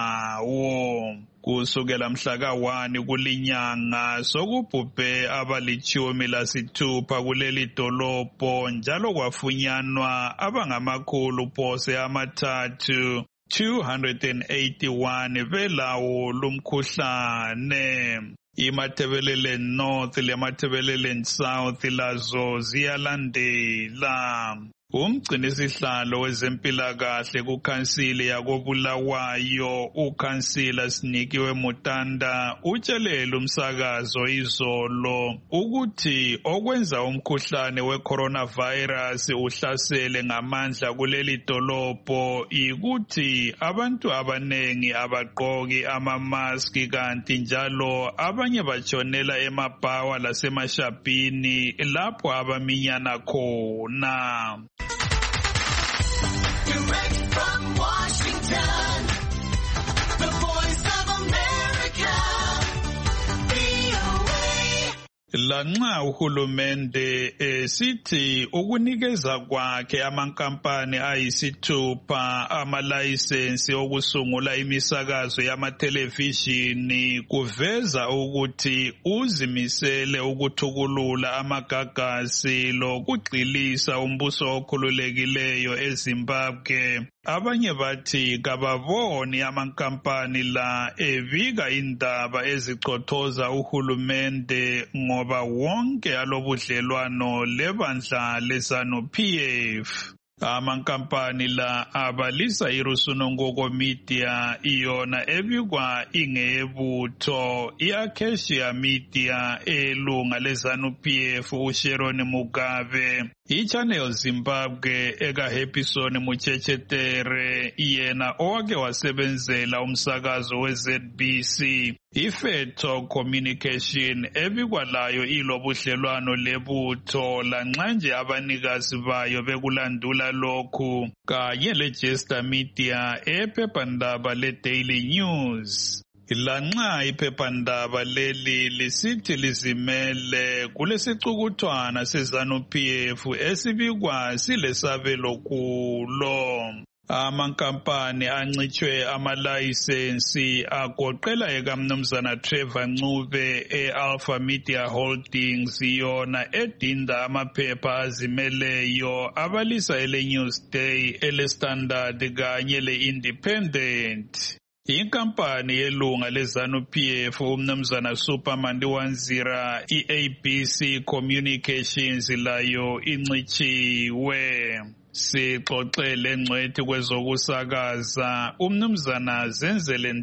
belawo. Kusukela mhla ka one kulinyanga sokubhubhe abalichumi lasithupha kuleli dolobho, njalo kwafunyanwa abangamakhulu phose amathathu two hundred eighty-one belawo lumkhuhlane. iMatabeleland North leMatabeleland South lazo ziyalandela. Umgcinisihlalo wezempilakahle kukhansili yakobulawayo, ukhansila Sinikiwe Mutanda, utshelele umsakazo izolo ukuthi okwenza umkhuhlane we-coronavirus uhlasele ngamandla kuleli dolobho ikuthi abantu abanengi abagqoki ama-mask, kanti njalo abanye batshonela emabhawa lasemashapini lapho abaminyana khona. Direct from Washington, the voice of America, V O A. Lanxa uhulumende esithi ukunikeza kwakhe amankampani ayisithupha ama-license okusungula imisakazo yamathelevishini kuveza ukuthi uzimisele ukuthukulula amagagasi lokugxilisa umbuso okhululekileyo eZimbabwe, Abanye bathi kababoni amankampani la evika indaba ezichothoza uhulumende ngoba wonke alobudlelwano lebandla leZanu-P F. Amankampani la abalisa irusunongo media iyona ebikwa ingebutho iAcacia Media elunga leZanu-P F uSharon Mugabe, iChannel Zimbabwe eka Happyson Muchechetere yena owake wasebenzela umsakazo we-Z B C, iFeto Communication ebikwa layo ilobudlelwano lebutho lanxa nje abanikazi bayo bekulandula lokhu, kanye leJester Media ephephandaba leDaily News. Lanxa iphephandaba leli lisithi lizimele kulesicukuthwana seZanu-P F esibikwa silesabelo kulo. Amankampani ancitshwe amalayisensi agoqela ekaMnumzana Trevor Ncube e-Alpha Media Holdings yona edinda amaphepha azimeleyo abalisa ele-Newsday, ele-Standard kanye le-Independent. Inkampani yelunga leZanu-P F uMnumzana Superman Wanzira i-A B C Communications layo incitshiwe. Sixoxele ngcwethi kwezokusakaza uMnumzana Zenzele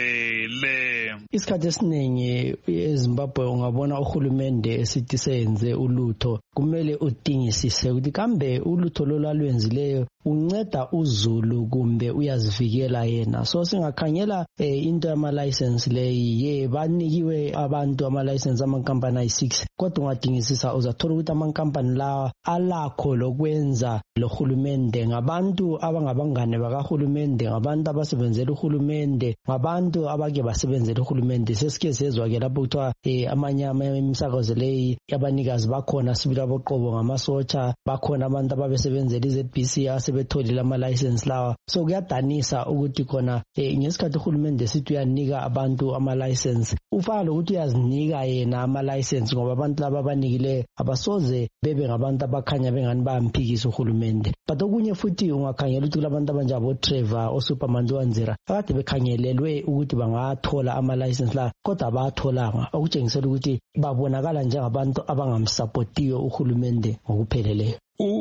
Ndebele. Isikhathi esiningi eZimbabwe ungabona uhulumende esithi senze ulutho, kumele udingisise ukuthi kambe ulutho lolwalwenzileyo unceda uZulu kumbe uyazivikela yena. So singakhangela eh, into yama-license leyi ye banikiwe abantu ama-license amankampani ayi-six, kodwa ungadingisisa uzathola ukuthi amankampani lawa alakho lokwenza lohulumende, ngabantu abangabangane bakahulumende, ngabantu abasebenzela uhulumende, ngabantu abake basebenzela uhulumende. Sesike sezwa-ke lapho kuthiwa eh, amanye imisakazo leyi abanikazi bakhona sibili aboqobo ngamasotsha, bakhona abantu ababesebenzela i-Z B C betholile ama-license lawa. So kuyadanisa ukuthi khona eh, ngesikhathi uhulumende sithi uyanika abantu ama-license, ufaka lokuthi uyazinika yena ama-license ngoba abantu laba abanikile abasoze bebe ngabantu abakhanya bengani bayamphikisa uhulumende. But okunye futhi ungakhangela ukuthi kulabantu abanjabo Trevor oSuperman Wanzira akade bekhangelelwe ukuthi bangathola ama-license la, kodwa abatholanga, okutshengisela ukuthi babonakala njengabantu abangamsupportiyo uhulumende ngokupheleleyo.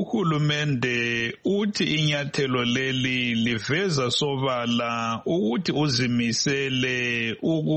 Uhulumende uthi inyathelo leli liveza sobala ukuthi uzimisele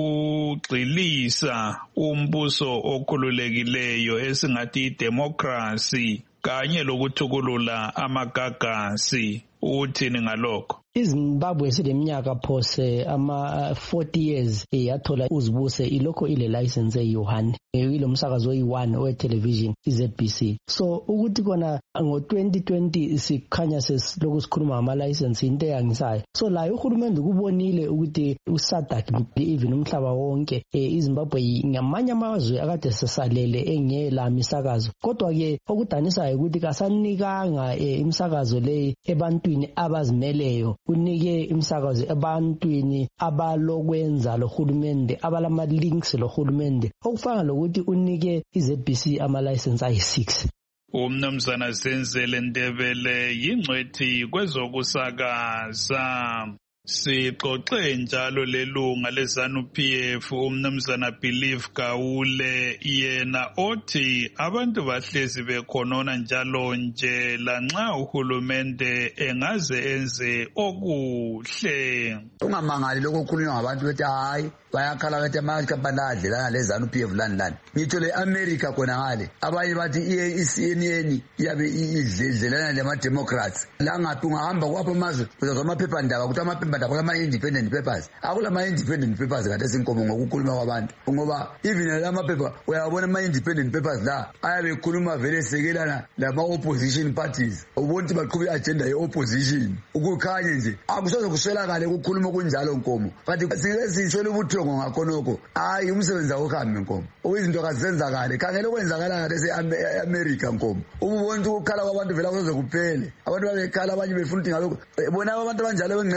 ukugxilisa umbuso okhululekileyo esingathi idemocracy kanye lokuthukulula amagagasi. Uthini ngalokho? iZimbabwe sileminyaka phose ama forty years yathola uzibuse ilokho ile license eyi-one, ile umsakazo oyi-one we-television i-Z B C. So ukuthi kona ngo twenty twenty sikhanya sesilokhu sikhuluma ngama-license into eyangisayo. So layo uhulumende kubonile ukuthi uSadak even umhlaba wonke iZimbabwe ngamanye amazwe akade sesalele engela misakazo, kodwa-ke okudanisayo ukuthi kasanikanga imisakazo leyi ebantwini abazimeleyo, unike imsakazo ebantwini abalokwenza lohulumende, abalama-links lohulumende, okufana lokuthi unike i-Z B C ama-license ayi-six. uMnumzana Zenzele Ndebele yingcwethi kwezokusakaza. Sixoxe njalo lelunga leZanu-P F uMnumzana Believe Gawule yena othi abantu bahlezi bekhonona njalo nje lanxa uhulumende engaze enze okuhle. Ungamangali lokho okukhulunywa ngabantu bethi hayi bayakhala bethi amankampani adlelana leZanu-P F lani lani. Ngitho le-America khona ngale abanye bathi i-C N N iyabe idlelana lema-Democrats. La ngaphi ungahamba kwapho amazwe uzazwa amaphephandaba ukuthi amaphephandaba ama-independent papers. Akulama-independent papers kade sinkomo ngokukhuluma kwabantu, ngoba even la maphepha uyabona ama-independent papers la ayabe ekhuluma vele esekelana lama-opposition parties. Ubona ukuthi baqhuba i-agenda ye-opposition ukukhanye nje akusoze kuswelakale ukukhuluma kunjalo nkomo. But sike sishwele ubuthongo ngakhonokho hayi umsebenzi awuhambi nkomo, izinto kazenzakale. Khangela okwenzakala kade ese-America nkomo, ububona ukuthi ukukhala kwabantu vele akusoze kuphele. Abantu babekhala abanye befuna ukuthi ngalokho bona abantu abanjalo bengcebo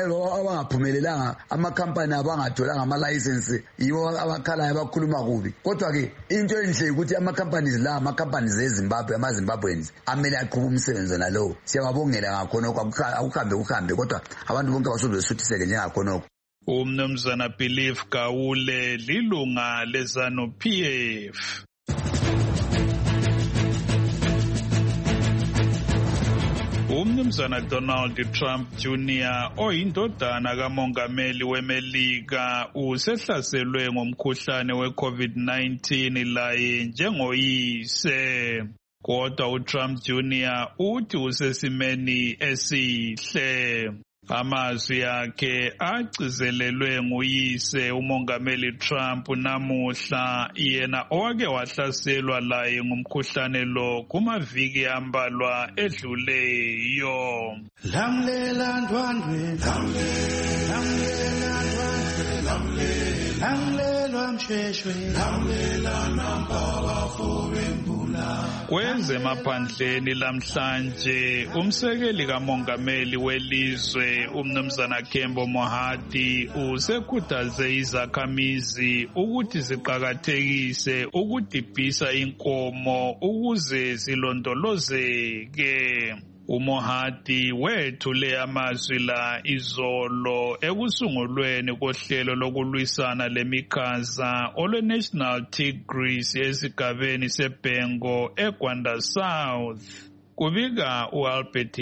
abangaphumelelanga amakhampani abangatholanga ama-license yibo abakhalayo abakhuluma kubi. Kodwa-ke into enhle ukuthi ama-companies la ama-companies eZimbabwe ama-Zimbabweans amele aqhuba umsebenzi nalowo. Siyababongela ngakhonokho, akuhambe kuhambe kodwa abantu bonke abasoze besuthiseke njengakhonokho. Umnumzana Belief Gawule lilunga leZANU P F. Umnumzana Donald Trump Junior oyindodana kamongameli weMelika usehlaselwe ngomkhuhlane we-COVID nineteen laye njengoyise. Kodwa uTrump Junior uthi usesimeni esihle. Amazwi akhe agcizelelwe nguyise umongameli Trump namuhla, yena owake wahlaselwa laye ngumkhuhlane lo kumaviki ambalwa edluleyo. Lamlela ndwandwe, lamlela ndwandwe, lamlela msheshwe, lamlela nampala fobembula. Kwezemaphandleni lamhlanje umsekeli kamongameli welizwe umnumzana Kembo Mohadi usekhuthaze izakhamizi ukuthi ziqakathekise ukudibhisa inkomo ukuze zilondolozeke. uMohadi wethule amazwi la izolo ekusungulweni kohlelo lokulwisana lemikhaza olwe-National Tigris esigabeni seBhengo eGwanda South. Kubika uAlbert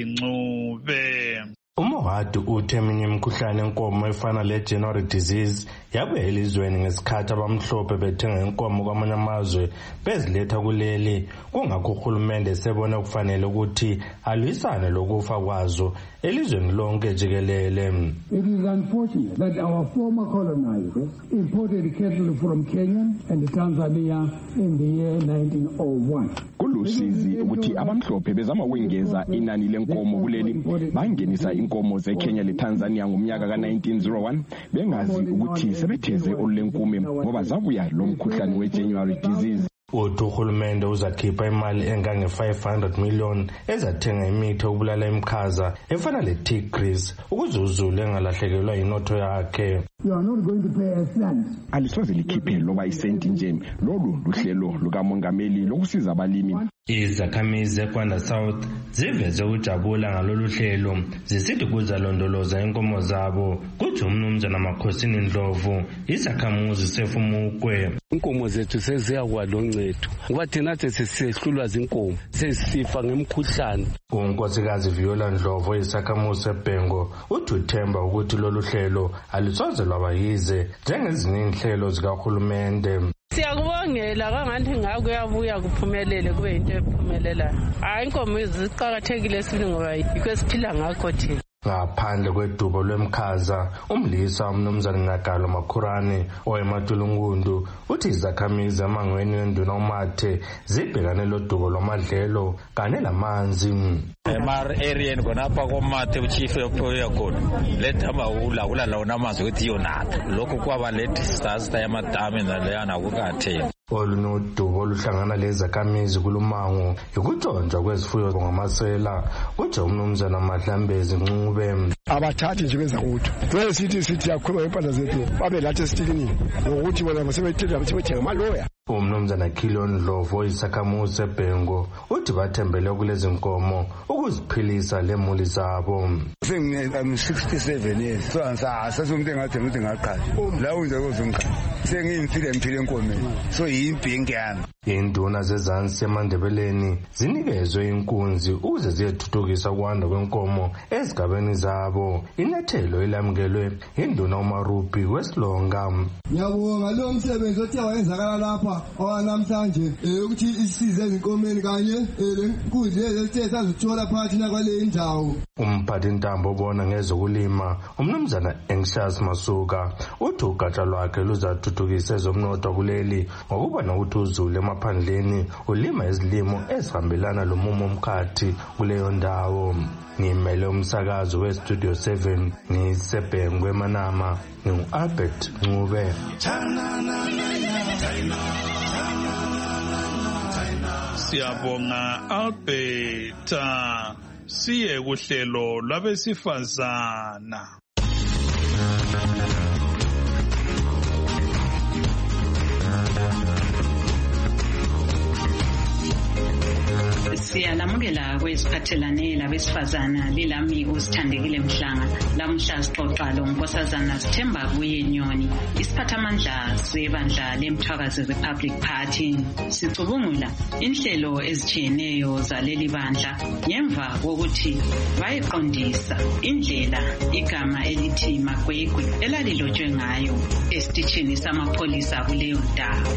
Ncube. uMohadi uthe eminye imikhuhlane enkomo efana le-January disease yabuya elizweni ngesikhathi abamhlophe bethenga inkomo kwamanye amazwe beziletha kuleli, kungakho uhulumende sebone kufanele ukuthi alwisane lokufa kwazo elizweni lonke jikelele. It is unfortunate that our former colonizers imported cattle from Kenya and Tanzania in the year nineteen oh one. Kulusizi ukuthi abamhlophe bezama ukwengeza inani lenkomo kuleli, bangenisa inkomo zeKenya leTanzania ngomnyaka ka nineteen oh one bengazi ukuthi sebetheze olulenkume ngoba zabuya lo mkhuhlane we-January disease. Uthi uhulumende uzakhipha imali engange five hundred million ezathenga imithi okubulala imikhaza efana le-Tigris ukuze uzulu engalahlekelwa inotho yakhe. You are not going to pay a cent. Alisoze likhiphe loba isenti nje. Lolu luhlelo lukamongameli lokusiza abalimi. Izakhamizi eGwanda South ziveze ukujabula ngalolu hlelo, zisithi kuzalondoloza inkomo zabo. Kuthi umnumzana Makhosini Ndlovu izakhamuzi sefumukwe. Inkomo zethu seziyakwadla oncedo ngoba thina sesisehlulwa zinkomo sesifa ngemkhuhlane. uNkosikazi Viola Ndlovu isakhamuzi seBhengo uthi uthemba ukuthi lolu hlelo alisoze lwabayize njengezinye inhlelo zikahulumende. Siyakubongela kangathi ngakho yabuya kuphumelele kube into ephumelela. Hayi inkomo iziqhakathekile sibili ngoba yikho esiphila ngakho thina. Ngaphandle kwedubo lwemkhaza, umlisa umnumzana Ngagalo Makhurani oweMatulungundu uthi izakhamizi amangweni enduna uMathe zibhekane lodubo lwamadlelo kanye lamanzi. Emar area ngonapha koMathe uchief yokuya khona letha mawula kula lawo namanzi ukuthi yonatha lokho kwaba le disaster yamadami naleyana kukathe. Olunodubo oluhlangana lezakhamizi kulumango yikuntshontsha kwezifuyo ngamasela uthi umnumzana Madlambezi Ncube. Abathathi nje benza ukuthi kufanele sithi sithi yakhuluma impahla zethu babe lathi esitikini ngokuthi bona basebethetha bethenga amaloya. Umnumzana Khilo Ndlovu isakhamuzi seBhengo uthi bathembele kulezi nkomo ukuziphilisa lemuli zabo. Sengine sixty-seven years so angisase umuntu engathemba ukuthi ngaqala la unje kozongqala sengimfile mphile enkomeni so yibhenki yami. Induna zezansi eMandebeleni zinikezwe inkunzi ukuze ziyethuthukisa ukwanda kwenkomo ezigabeni zabo. Inyathelo elamukelwe induna uMarupi weSilonga. Ngiyabonga lo msebenzi othi wayenzakala lapha owanamhlanje ukuthi isize ezinkomeni kanye lenkunzi ezithe sazithola phakathi nakwale indawo. Umphathi intambo obona ngezokulima umnumzana Anxious Masuka uthi ugatsha lwakhe luzathuthukisa ezomnotho kuleli ngokuba nokuthi uzulu emaphandleni ulima izilimo ezihambelana lomumo omkhathi kuleyo ndawo. Ngimele umsakazo weStudio seven ngiseBhengu eManama ngu-Albert Ncube. Siyabonga Albert. Siye kuhlelo lwabesifazana. Siyamukela kwesiphathelane labesifazana lilami uSithandekile Mhlanga. Lamhla sixoxa lo Nkosazana Sithemba Kuyenyoni, isiphathamandla sebandla leMthwakazi Republic Party. Sicubungula inhlelo ezitshiyeneyo zaleli bandla ngemva kokuthi bayiqondisa indlela igama elithi Magwegwe elalilotshwe ngayo esitishini samapholisa kuleyo ndawo.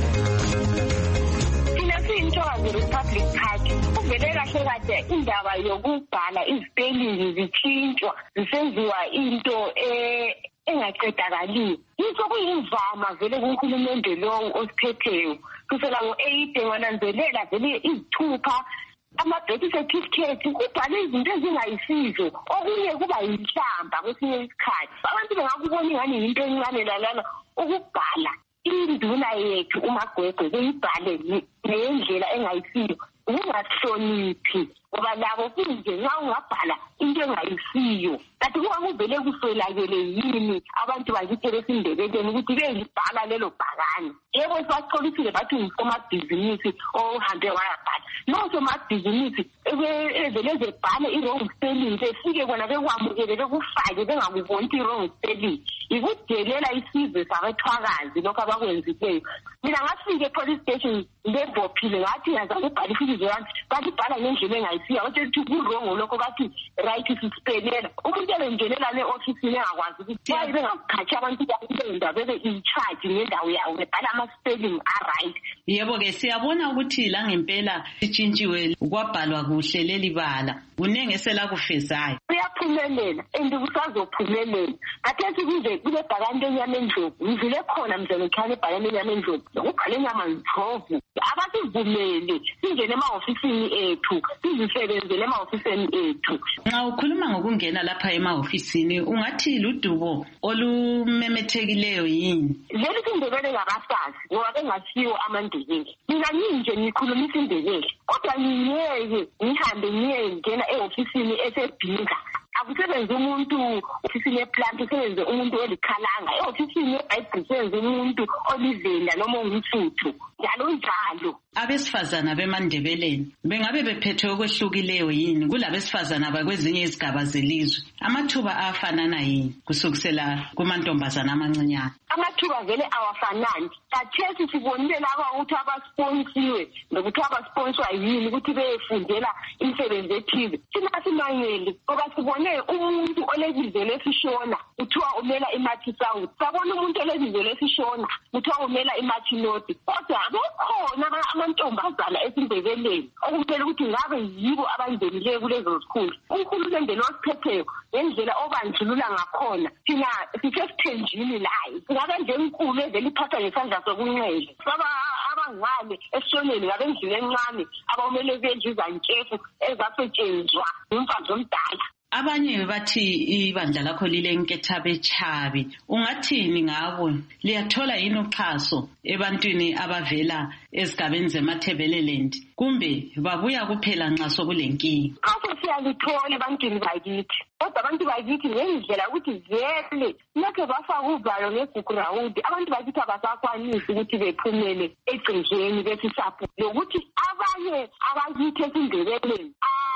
Imthwakazi Republic Party uvele kahle kade indaba yokubhala izipelling zitshintshwa zisenziwa into eh engaqedakaliyo. Yikho kuyimvama vele kuhulumende lo osiphetheyo kusela ngo-eight wananzelela vele izithupha ama-birth certificate kubhale izinto ezingayisizo, okunye kuba yinhlamba kwesinye isikhathi. Abantu bengakubona ingani yinto encane lalana ukubhala induna yethu uMagwegwe beyibhale ngendlela engayisiyo, ungahloniphi ngoba labo kunje nxa ungabhala into engayisiyo. Kanti kungakuvele kuswelakele yini abantu bakithi besindebeleni ukuthi beyibhala lelo bhakane? Yebo sibaxolisile bathi ngusomabhizinisi ohambe wayabhala. Nosomabhizinisi evele zebhale i-wrong spelling befike kona bekwamukele bekufake bengakuboni i-wrong spelling. Ikudelela isizwe sabethwakazi lokho abakwenzileyo. Mina ngafika e-police station ngebophile ngathi yazama ukubhala ifikizo yami bathi bhala ngendlela engayisiyo. Bathi ukuthi ku-wrong lokho bathi right sispelela. Umuntu ebengelela le-ofisini engakwazi ukuthi baye bengakhathi abantu bakubenda bebe in-charge ngendawo yawo bebhala ama-spelling a-right. Yebo-ke siyabona ukuthi la ngempela sitshintshiwe kwabhalwa kuhle leli bala. Kunenge eselakufezayo. Kuyaphumelela and kusazophumelela. Khathesi kuze kule bhakane lenyama endlovu ngivile khona mzangikhane ibhakane lenyama endlovu ukubhale inyama ndlovu. Abasivumele singene ema-ofisini ethu sizisebenzele ema-ofisini ethu. Nxa ukhuluma ngokungena lapha ema-ofisini ungathi ludubo olumemethekileyo yini? Leli sindebele ngabasazi ngoba bengasiwo amandebele. Mina nginje ngikhulumisa indebele kodwa ngiyeke ngihambe ngiyengena e-ofisini esebhinga. Akusebenze umuntu ofisini eplant, usebenze umuntu olikhalanga. E-ofisini yebhayibhili usebenze umuntu olivenda noma ongumfuthu njalo njalo. Abesifazana bemandebeleni bengabe bephethwe okwehlukileyo yini kulabesifazana bakwezinye izigaba zelizwe? Amathuba afanana yini kusukisela kumantombazana amancinyane? Amathuba vele awafanani. Khathesi sibonile laba ukuthi abasponsiwe nokuthi abasponswa yini ukuthi beyefundela imisebenzi ethize. Thina simangele ngoba sibone umuntu olebizo lesishona kuthiwa umela iMathi South. Sabona umuntu olebizo lesishona kuthiwa umela iMathi North. Kodwa kukhona amantombazana esindebeleni okumele ukuthi ngabe yibo abangenileyo kulezo zikhulu. Uhulumende lo osiphetheyo ngendlela obandlulula ngakhona thina sisesithenjini layo. Ngabe nje enkulu evele iphatha ngesandla sokunxele. Saba abangane esoneni ngabe endlini encane abamele benje izantshefu ezasetshenzwa umfazi omdala. Abanye bathi ibandla lakho lile nkethabechabi. Ungathini ngabo? Liyathola yini uxhaso ebantwini abavela ezigabeni zemathebeleland kumbe babuya kuphela nxa sokulenkinga? Kaso siyalithola ebantwini bakithi. Kodwa abantu bakithi ngendlela ukuthi vele lokho bafaka uvalo ngegugurawudi abantu bakithi abasakwanisi ukuthi bephumele egcekeni besisapho lokuthi abanye abakithi esindebeleni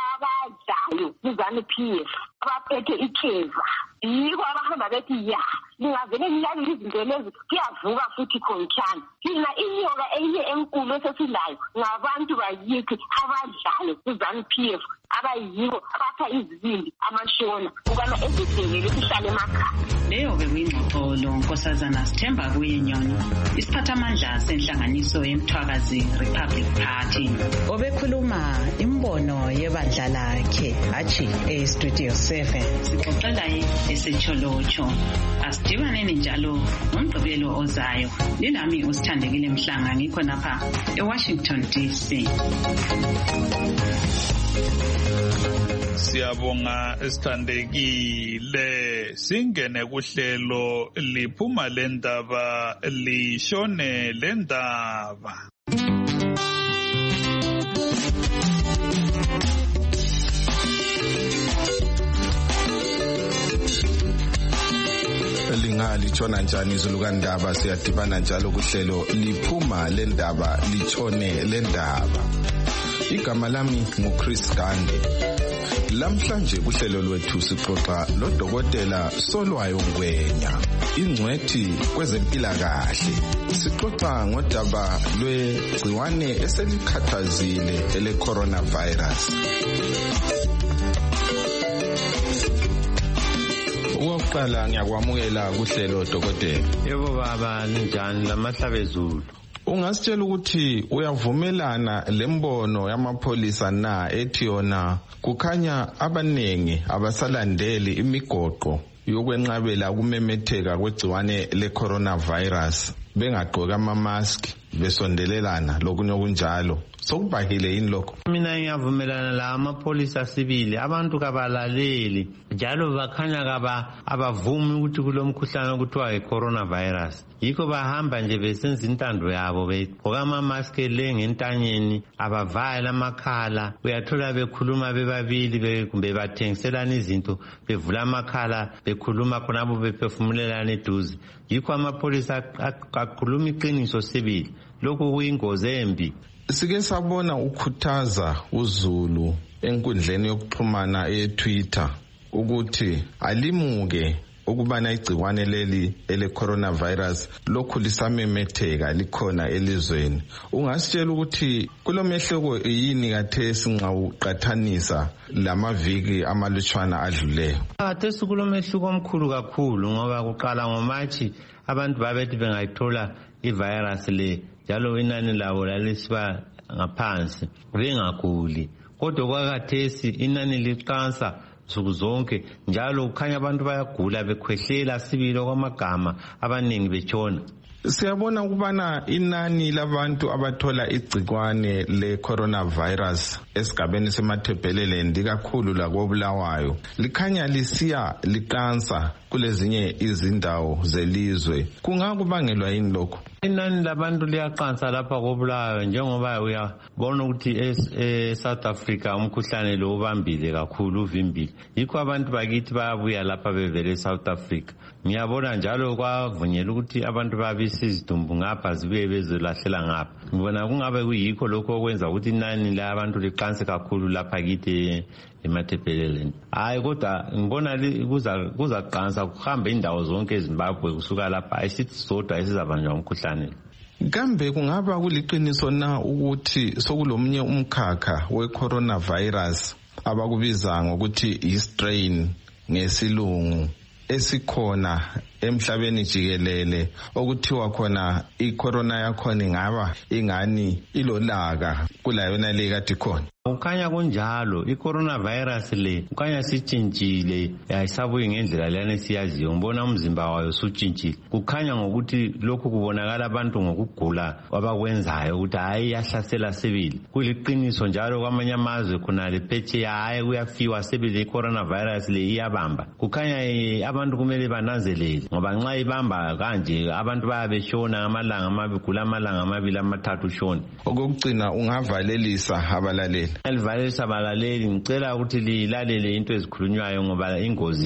abadlayo kuzanu-P F abaphethe ikheva yiko abahamba bethi ya ngingavele ngilalele izinto lezi kuyavuka futhi khontyana. Thina inyoka enye enkulu esesilayo ngabantu bakithi abadlayo kuzanu-P F abayibo abapha izibindi amashona ukana ezidengele sihlale emakhaya. Leyo bekuyingxoxo lo Nkosazana Sithemba Kuyenyoni, isiphathamandla senhlanganiso yeMthwakazi Republic Party, obekhuluma imbono yebandla lakhe hatshi e-Studio seven. Sixoxela esecholocho. Asidibaneni njalo ngomgqibelo ozayo. Lilami uSithandekile Mhlanga ngikho napha eWashington D C. Siyabonga Sithandekile. Singene kuhlelo liphuma lendaba lishone lendaba. Litshona njani izulu kandaba? Siyadibana njalo kuhlelo liphuma lendaba litshone lendaba. igama lami nguChris Gande. Lamhlanje kuhlelo lwethu sixoxa lodokotela Solwayo Ngwenya, ingcwethi kwezempilakahle. Sixoxa ngodaba lwegciwane eselikhathazile ele coronavirus. Ukuqala ngiyakwamukela kuhlelo dokotela. Yebo baba, ninjani lamahlabezulu? Ungasitshela ukuthi uyavumelana lembono yamapholisa na ethi yona kukhanya abanengi abasalandeli imigoqo yokwenqabela ukumemetheka kwegciwane le coronavirus, bengagqoka ama mask, besondelelana lokunye okunjalo? Sokubhahile yini lokho? Mina ngiyavumelana la amapholisa sibili, abantu kabalaleli njalo bakhanya kaba abavumi ukuthi kulomkhuhlane okuthiwa i-coronavirus. Yikho bahamba nje besenza intando yabo, begqoka ama-mask ngentanyeni, abavala amakhala. Uyathola bekhuluma bebabili kumbe bathengiselana izinto, bevula amakhala bekhuluma khonabo bephefumulelana eduze. Yikho amapholisa akhuluma iqiniso sibili. Lokhu kuyingozi embi. Sike sabona ukhuthaza uZulu enkundleni yokuxhumana eTwitter ukuthi alimuke ukubana igciwane leli ele coronavirus lokhu lisamemetheka likhona elizweni. Ungasitshela ukuthi kulomehloko yini kathesi nxa uqathanisa lamaviki amalutshwana adluleyo? Kathesi kulomehluko omkhulu kakhulu ngoba kuqala ngoMashi abantu babethi bengayithola ivirus le njalo inani lawo lalisiba ngaphansi bengaguli, kodwa kwakathesi inani liqansa nsuku zonke njalo kukhanya abantu bayagula bekhwehlela sibili kwamagama, abaningi betshona. Siyabona ukubana inani labantu abathola igcikwane le coronavirus esigabeni semathebhelelendi kakhulu lakobulawayo likhanya lisiya liqansa kulezinye izindawo zelizwe. Kungakubangelwa yini lokho? Inani labantu liyaqansa lapha kobulawayo njengoba uyabona ukuthi eSouth Africa umkhuhlane lo ubambile kakhulu, uvimbile. Yikho abantu bakithi bayabuya lapha bevele eSouth Africa. Ngiyabona njalo kwavunyelwa ukuthi abantu babise izidumbu ngapha zibuye bezolahlela ngapha. Ngibona kungabe kuyikho lokho okwenza ukuthi inani labantu liqanse kakhulu lapha kithi emathebheleleni. Hayi kodwa ngibona kuzaqansa kuhambe indawo zonke eZimbabwe kusuka lapha, ayisithi sodwa esizabanjwa umkhuhlane. Kambe kungaba kuliqiniso na ukuthi sokulomunye umkhakha we coronavirus abakubiza ngokuthi i-strain ngesilungu esikhona emhlabeni jikelele okuthiwa khona icorona yakhona ingaba ingani ilolaka kulayona le kade khona? Kukhanya kunjalo, i-coronavirus le kukhanya sitshintshile, ayisabuyi ngendlela lana siyaziyo. Ngibona umzimba wayo usutshintshile. Kukhanya ngokuthi lokhu kubonakala abantu ngokugula abakwenzayo ukuthi hayi yahlasela sibili. Kuliqiniso njalo kwamanye amazwe khona lephetsheya hayi kuyafiwa sibili i-coronavirus le iyabamba. Kukhanya abantu kumele bananzelele ngoba nxa ibamba kanje abantu bayabeshona amalanga amabili, amalanga amabili amathathu shona. Okugcina ungavalelisa abalaleli. Elivalelisa abalaleli ngicela ukuthi lilalele into ezikhulunywayo ngoba ingozi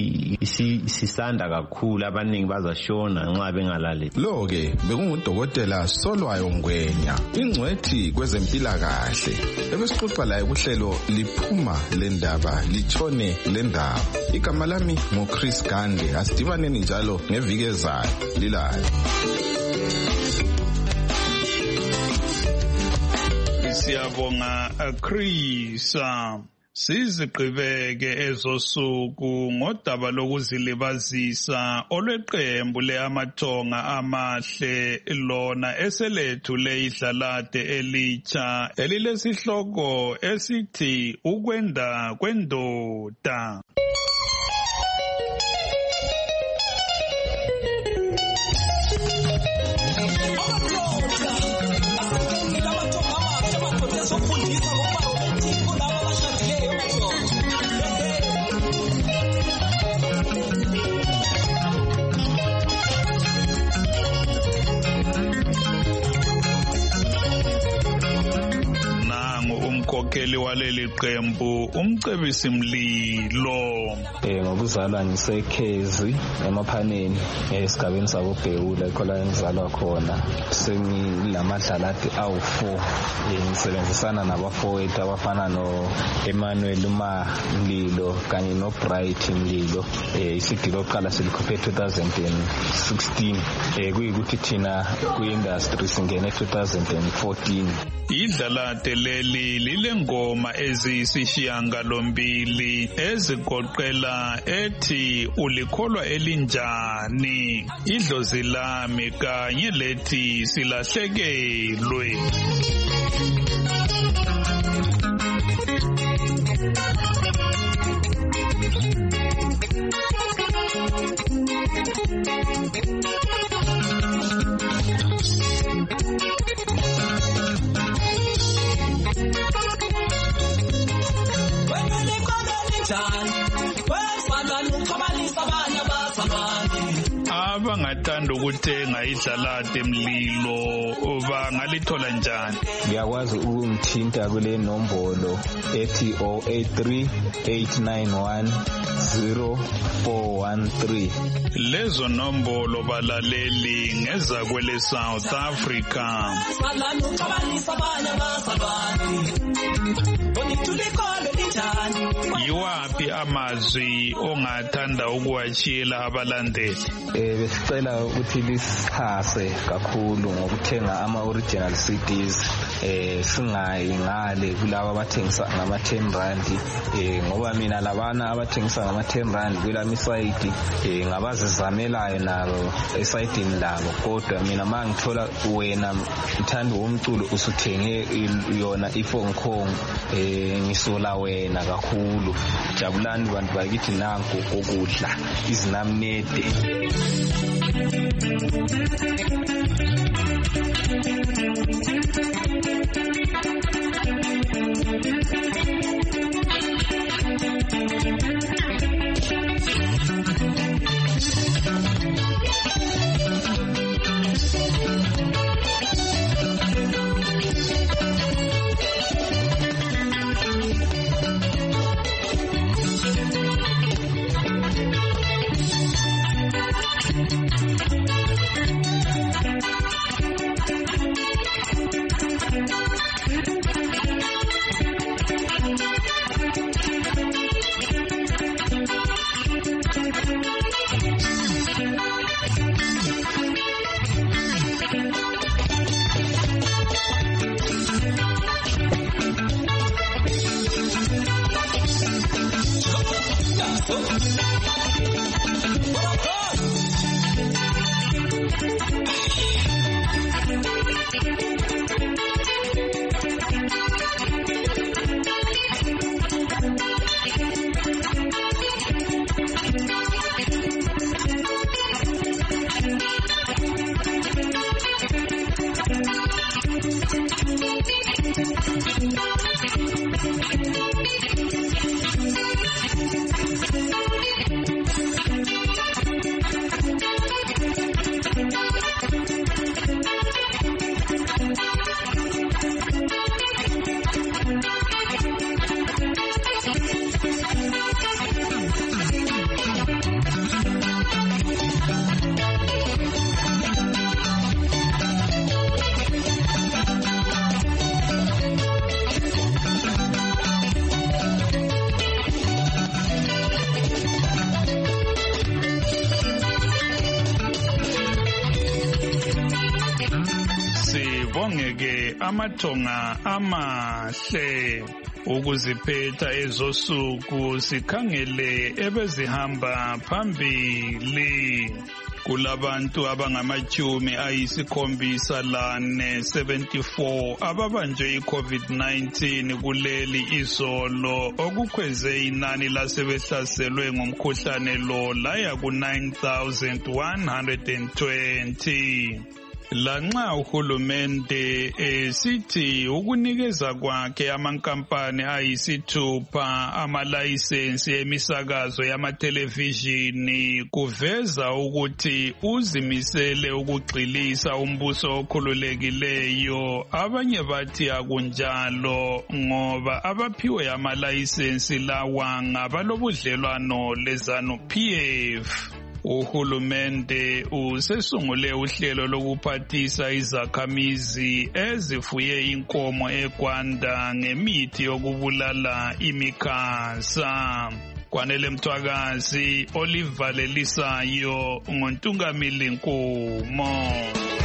isisanda kakhulu, abaningi bazashona nxa bengalaleli. Lo ke bekungudokotela Solwayo Ngwenya, ingcwethi kwezempilakahle. Ebesixoxa laye kuhlelo liphuma lendaba litshone lendaba. Igama lami nguChris Gande. Asidibaneni njalo ngeviki ezayo. Lilale. Siyabonga Chris. Sizigqibeke ezosuku ngodaba lokuzilibazisa olweqembu leamathonga amahle lona eselethu leidlalade elitsha elilesihloko esithi ukwenda kwendoda. umkhokheli waleli qembu umcebisi mlilo. Eh ngokuzalwa ngisekhezi emaphaneni esigabeni sabo Bhewula khola ngizalwa khona. Sengilamadlalati awu four. Ngisebenzisana nabafowethu abafana no Emmanuel uma Mlilo kanye no Bright Mlilo. Eh isigidi lokuqala silikhuphe two thousand sixteen. Eh kuyikuthi thina ku-industry singene two thousand fourteen. Idlalate leli lile ngoma eziyisishiyangalombili ezigoqela ethi ulikholwa elinjani, idlozi lami kanye lethi silahlekelwe. Abangathanda ukuthenga idlalate mlilo bangalithola njani? Ngiyakwazi ukungithinta kule nombolo ethi zero eight three eight nine one zero four one three. Lezo nombolo balaleli ngeza kwele South Africa. Yiwaphi amazwi ongathanda ukuwatshiyela abalandeli? Eh besicela ukuthi lisihase kakhulu ngokuthenga ama original C Ds eh singayi ngale kulabo abathengisa ngama ten rand eh ngoba mina labana abathengisa ngama ten rand kulami site eh ngabazizamelayo nabo esayidini labo, kodwa mina mangithola wena uthanda umculo usuthenge yona iphone khong eh ngisola wena kakhulu. Jabulani bantu bakithi nanku kokudla izinamnede. Sibongeke amathonga amahle ukuziphetha ezosuku sikhangele ebezihamba phambili. Kulabantu abangamatyumi ayisikhombisa lane seventy-four ababanjwe i-COVID nineteen kuleli izolo, okukhweze inani lasebehlaselwe ngumkhuhlane lo laya ku nine thousand one hundred twenty. lanxa uhulumende esithi ukunikeza kwakhe amankampani ayisithupha amalayisensi emisakazo yamathelevishini kuveza ukuthi uzimisele ukugxilisa umbuso okhululekileyo. Abanye bathi akunjalo ngoba abaphiwe amalayisensi lawa ngabalobudlelwano leZANU-P F. Uhulumende usesungule uhlelo lokuphathisa izakhamizi ezifuye inkomo eGwanda ngemithi yokubulala imikhaza. Kwanele Mthwakazi, Oliver Lelisayo, ngoNtungamili Nkomo.